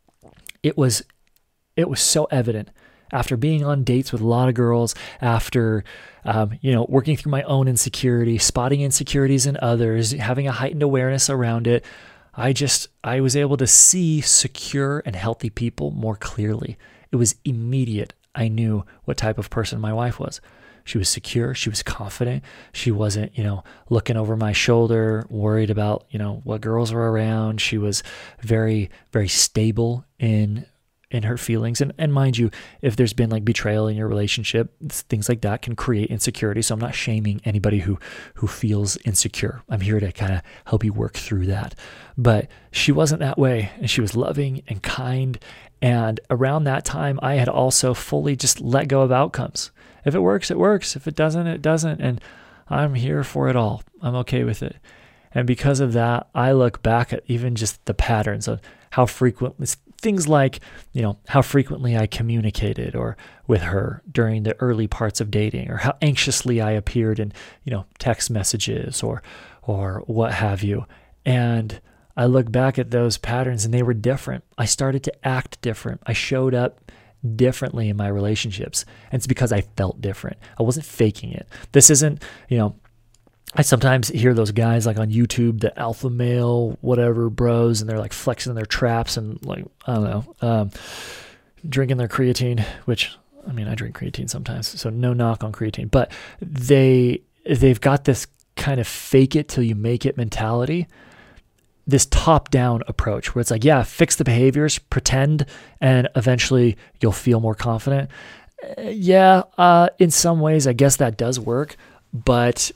it was, it was so evident. After being on dates with a lot of girls, after, um, you know, working through my own insecurity, spotting insecurities in others, having a heightened awareness around it, I just, I was able to see secure and healthy people more clearly. It was immediate. I knew what type of person my wife was. She was secure. She was confident. She wasn't, you know, looking over my shoulder, worried about, you know, what girls were around. She was very, very stable in in her feelings. And, and mind you, if there's been like betrayal in your relationship, things like that can create insecurity. So I'm not shaming anybody who, who feels insecure. I'm here to kind of help you work through that. But she wasn't that way. And she was loving and kind. And around that time, I had also fully just let go of outcomes. If it works, it works. If it doesn't, it doesn't. And I'm here for it all. I'm okay with it. And because of that, I look back at even just the patterns of how frequently, things like, you know, how frequently I communicated or with her during the early parts of dating, or how anxiously I appeared in, you know, text messages or, or what have you. And I look back at those patterns and they were different. I started to act different. I showed up differently in my relationships. And it's because I felt different. I wasn't faking it. This isn't, you know, I sometimes hear those guys like on YouTube, the alpha male, whatever bros, and they're like flexing their traps and like, I don't know, um, drinking their creatine, which, I mean, I drink creatine sometimes, so no knock on creatine, but they, they've got this kind of fake it till you make it mentality, this top-down approach where it's like, yeah, fix the behaviors, pretend, and eventually you'll feel more confident. Yeah, uh, in some ways, I guess that does work, but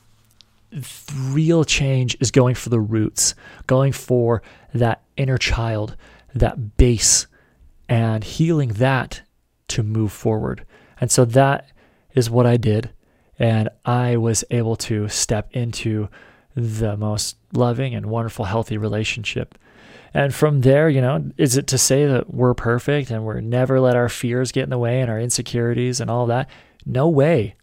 real change is going for the roots, going for that inner child, that base, and healing that to move forward. And so that is what I did. And I was able to step into the most loving and wonderful, healthy relationship. And from there, you know, is it to say that we're perfect and we're never let our fears get in the way and our insecurities and all that? No way.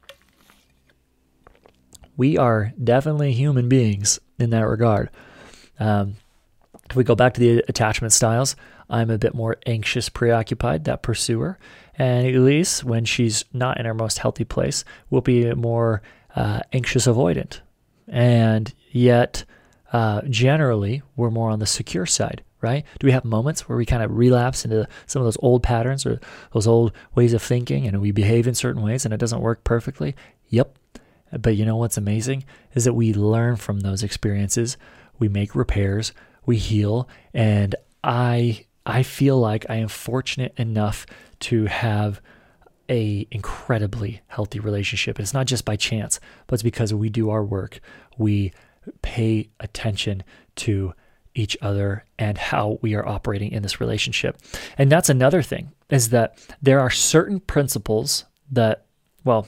We are definitely human beings in that regard. Um, if we go back to the attachment styles, I'm a bit more anxious, preoccupied, that pursuer. And Elise, when she's not in her most healthy place, will be more uh, anxious, avoidant. And yet, uh, generally, we're more on the secure side, right? Do we have moments where we kind of relapse into some of those old patterns or those old ways of thinking and we behave in certain ways and it doesn't work perfectly? Yep. But you know what's amazing is that we learn from those experiences. We make repairs, we heal, and I I feel like I am fortunate enough to have a incredibly healthy relationship. It's not just by chance, but it's because we do our work. We pay attention to each other and how we are operating in this relationship. And that's another thing, is that there are certain principles that, well,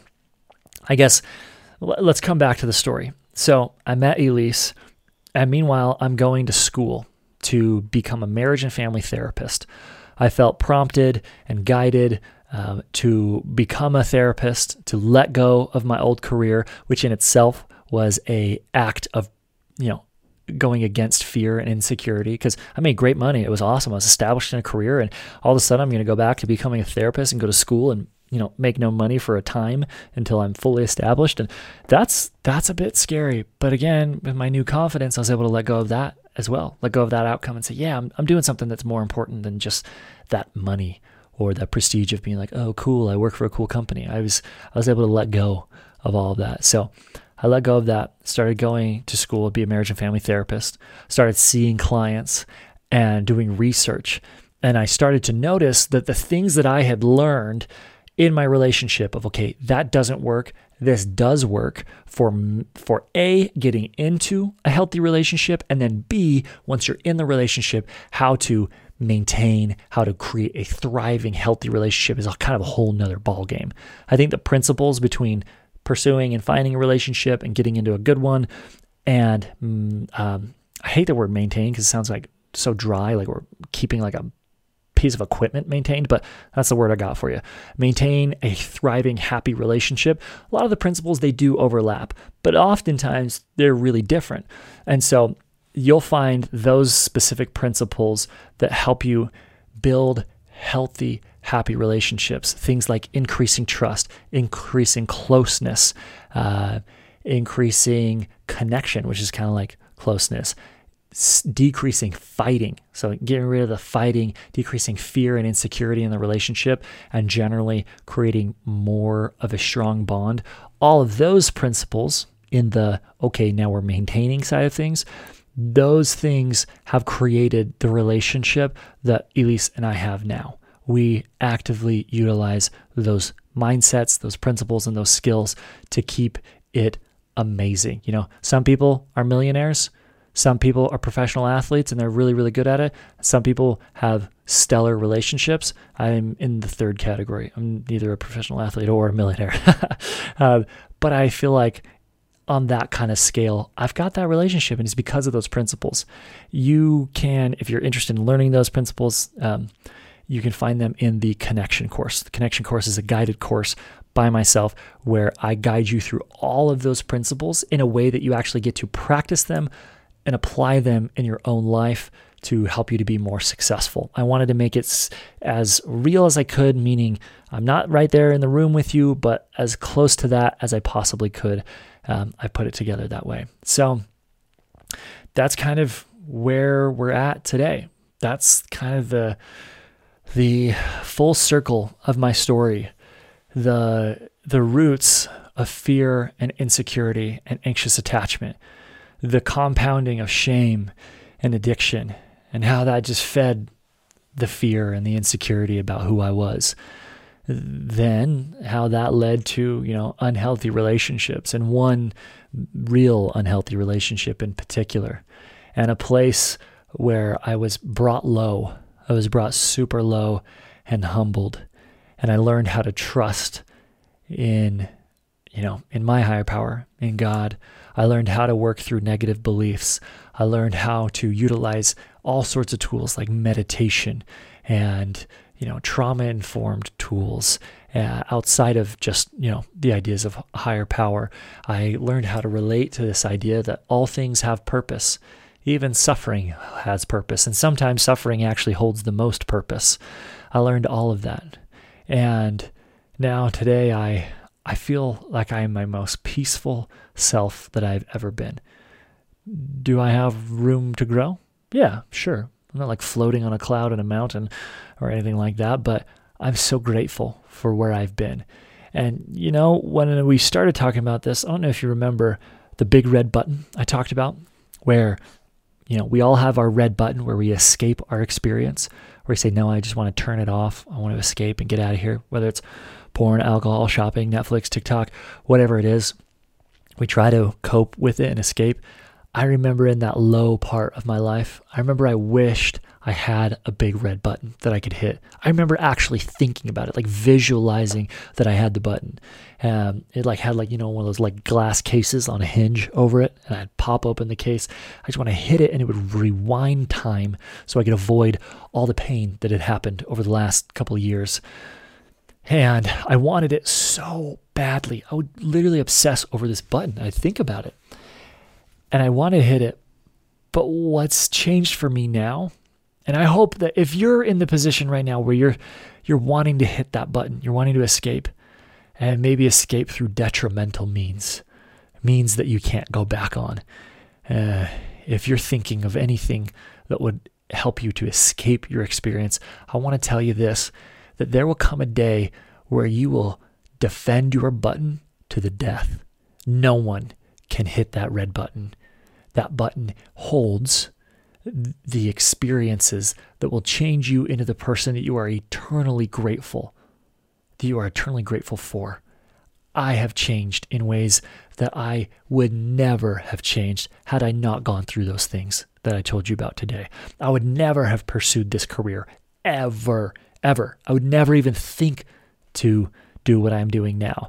I guess let's come back to the story. So I met Elise, and meanwhile, I'm going to school to become a marriage and family therapist. I felt prompted and guided um, to become a therapist, to let go of my old career, which in itself was a act of, you know, going against fear and insecurity, because I made great money. It was awesome. I was established in a career, and all of a sudden I'm going to go back to becoming a therapist and go to school and, you know, make no money for a time until I'm fully established. And that's, that's a bit scary. But again, with my new confidence, I was able to let go of that as well, let go of that outcome and say, yeah, I'm, I'm doing something that's more important than just that money or that prestige of being like, oh, cool, I work for a cool company. I was, I was able to let go of all of that. So I let go of that, started going to school to be a marriage and family therapist, started seeing clients and doing research. And I started to notice that the things that I had learned in my relationship of, okay, that doesn't work, this does work for, for A, getting into a healthy relationship, and then B, once you're in the relationship, how to maintain, how to create a thriving, healthy relationship is a kind of a whole nother ballgame. I think the principles between pursuing and finding a relationship and getting into a good one, and um, I hate the word maintain because it sounds like so dry, like we're keeping like a piece of equipment maintained, but that's the word I got for you. Maintain a thriving, happy relationship. A lot of the principles, they do overlap, but oftentimes they're really different. And so you'll find those specific principles that help you build healthy, happy relationships. Things like increasing trust, increasing closeness, uh, increasing connection, which is kind of like closeness, s- decreasing fighting. So getting rid of the fighting, decreasing fear and insecurity in the relationship, and generally creating more of a strong bond. All of those principles in the, okay, now we're maintaining side of things, those things have created the relationship that Elise and I have now. We actively utilize those mindsets, those principles, and those skills to keep it amazing. You know, some people are millionaires. Some people are professional athletes and they're really, really good at it. Some people have stellar relationships. I'm in the third category. I'm neither a professional athlete or a millionaire. uh, but I feel like on that kind of scale, I've got that relationship, and it's because of those principles. You can, if you're interested in learning those principles, um, you can find them in the Connection course. The Connection course is a guided course by myself where I guide you through all of those principles in a way that you actually get to practice them and apply them in your own life to help you to be more successful. I wanted to make it as real as I could, meaning I'm not right there in the room with you, but as close to that as I possibly could. Um, I put it together that way. So that's kind of where we're at today. That's kind of the the full circle of my story. The the roots of fear and insecurity and anxious attachment, the compounding of shame and addiction, and how that just fed the fear and the insecurity about who I was. Then how that led to, you know, unhealthy relationships, and one real unhealthy relationship in particular, and a place where I was brought low. I was brought super low and humbled. And I learned how to trust in, you know, in my higher power, in God. I learned how to work through negative beliefs. I learned how to utilize all sorts of tools like meditation and, you know, trauma-informed tools uh, outside of just, you know, the ideas of higher power. I learned how to relate to this idea that all things have purpose. Even suffering has purpose, and sometimes suffering actually holds the most purpose. I learned all of that. And now today I I feel like I am my most peaceful self that I've ever been. Do I have room to grow? Yeah, sure. I'm not like floating on a cloud in a mountain or anything like that, but I'm so grateful for where I've been. And, you know, when we started talking about this, I don't know if you remember the big red button I talked about, where, you know, we all have our red button where we escape our experience, where we say, no, I just want to turn it off. I want to escape and get out of here, whether it's porn, alcohol, shopping, Netflix, TikTok, whatever it is. We try to cope with it and escape. I remember in that low part of my life, I remember I wished I had a big red button that I could hit. I remember actually thinking about it, like visualizing that I had the button. Um, it like had like, you know, one of those like glass cases on a hinge over it, and I'd pop open the case. I just want to hit it and it would rewind time so I could avoid all the pain that had happened over the last couple of years. And I wanted it so badly. I would literally obsess over this button. I'd think about it. And I want to hit it. But what's changed for me now, and I hope that if you're in the position right now where you're you're wanting to hit that button, you're wanting to escape, and maybe escape through detrimental means, means that you can't go back on. Uh, if you're thinking of anything that would help you to escape your experience, I want to tell you this, that there will come a day where you will defend your button to the death. No one can hit that red button. That button holds the experiences that will change you into the person that you are eternally grateful, that you are eternally grateful for. I have changed in ways that I would never have changed had I not gone through those things that I told you about today. I would never have pursued this career, ever, ever. I would never even think to do what I'm doing now.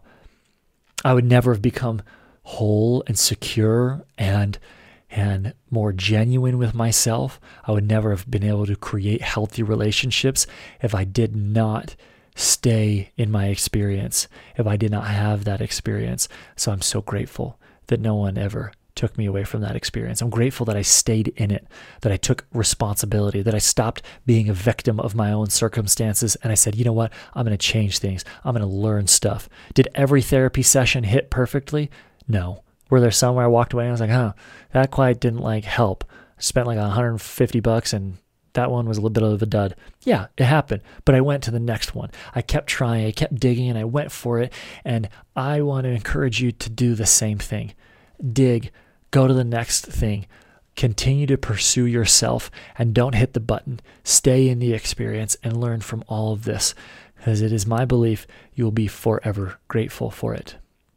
I would never have become whole and secure and and more genuine with myself. I would never have been able to create healthy relationships if I did not stay in my experience, if I did not have that experience. So I'm so grateful that no one ever took me away from that experience. I'm grateful that I stayed in it, that I took responsibility, that I stopped being a victim of my own circumstances. And I said, you know what? I'm going to change things. I'm going to learn stuff. Did every therapy session hit perfectly? No. Were there some where I walked away and I was like, huh, that quite didn't like help. I spent like one hundred fifty bucks and that one was a little bit of a dud. Yeah, it happened. But I went to the next one. I kept trying, I kept digging, and I went for it. And I want to encourage you to do the same thing. Dig, go to the next thing. Continue to pursue yourself and don't hit the button. Stay in the experience and learn from all of this, because it is my belief you will be forever grateful for it.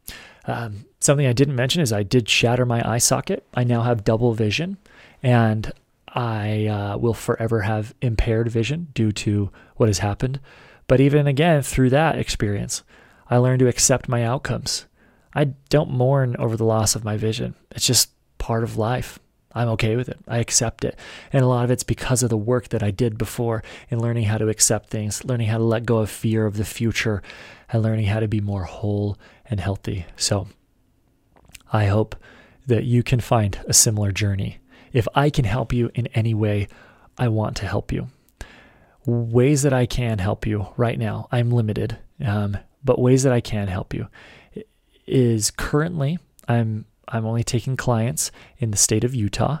Um, something I didn't mention is I did shatter my eye socket. I now have double vision, and I uh, will forever have impaired vision due to what has happened. But even again, through that experience, I learned to accept my outcomes. I don't mourn over the loss of my vision. It's just part of life. I'm okay with it. I accept it. And a lot of it's because of the work that I did before in learning how to accept things, learning how to let go of fear of the future, and learning how to be more whole and healthy. So I hope that you can find a similar journey. If I can help you in any way, I want to help you. Ways that I can help you right now, I'm limited, um, but ways that I can help you is currently I'm I'm only taking clients in the state of Utah.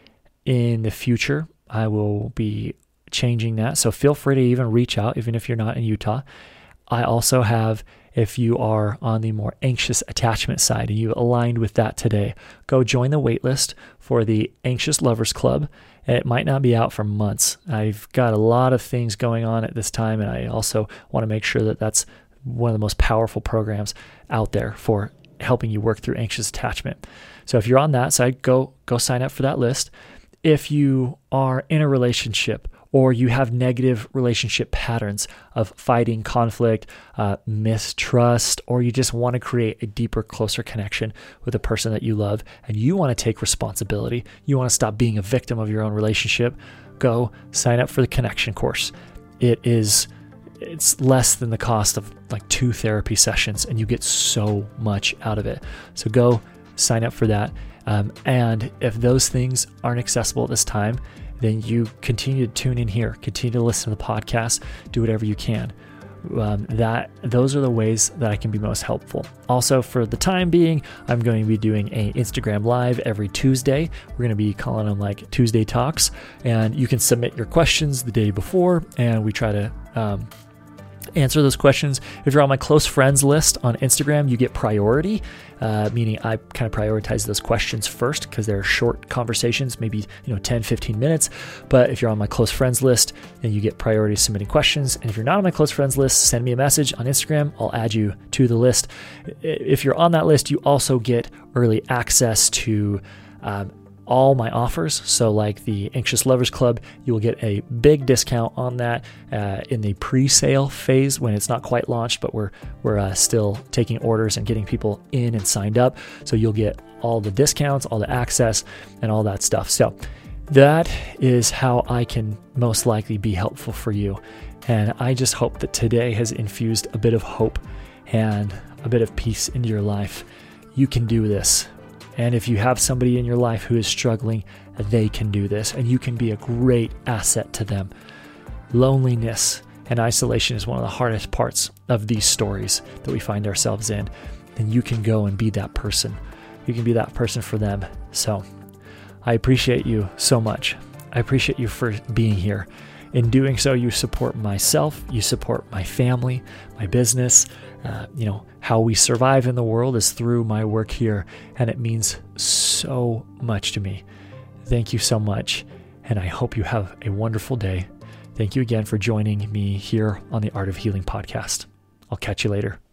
In the future, I will be changing that. So feel free to even reach out, even if you're not in Utah. I also have, if you are on the more anxious attachment side and you aligned with that today, go join the waitlist for the Anxious Lovers Club. It might not be out for months. I've got a lot of things going on at this time, and I also want to make sure that that's one of the most powerful programs out there for helping you work through anxious attachment. So if you're on that side, go go sign up for that list. If you are in a relationship or you have negative relationship patterns of fighting, conflict, uh, mistrust, or you just want to create a deeper, closer connection with the person that you love, and you want to take responsibility, you want to stop being a victim of your own relationship, go sign up for the Connection course. It is It's less than the cost of like two therapy sessions, and you get so much out of it. So go sign up for that. Um, and if those things aren't accessible at this time, then you continue to tune in here, continue to listen to the podcast, do whatever you can. Um, that those are the ways that I can be most helpful. Also, for the time being, I'm going to be doing an Instagram live every Tuesday. We're going to be calling them like Tuesday Talks, and you can submit your questions the day before, and we try to um, answer those questions. If you're on my close friends list on Instagram, you get priority, uh, meaning I kind of prioritize those questions first because they're short conversations, maybe you know ten, fifteen minutes. But if you're on my close friends list, then you get priority submitting questions. And if you're not on my close friends list, send me a message on Instagram. I'll add you to the list. If you're on that list, you also get early access to um, all my offers. So like the Anxious Lovers Club, you will get a big discount on that uh, in the pre-sale phase when it's not quite launched, but we're we're uh, still taking orders and getting people in and signed up. So you'll get all the discounts, all the access, and all that stuff. So that is how I can most likely be helpful for you. And I just hope that today has infused a bit of hope and a bit of peace into your life. You can do this. And if you have somebody in your life who is struggling, they can do this, and you can be a great asset to them. Loneliness and isolation is one of the hardest parts of these stories that we find ourselves in, and you can go and be that person. You can be that person for them. So I appreciate you so much. I appreciate you for being here. In doing so, you support myself, you support my family, my business. Uh, you know, how we survive in the world is through my work here, and it means so much to me. Thank you so much, and I hope you have a wonderful day. Thank you again for joining me here on the Art of Healing podcast. I'll catch you later.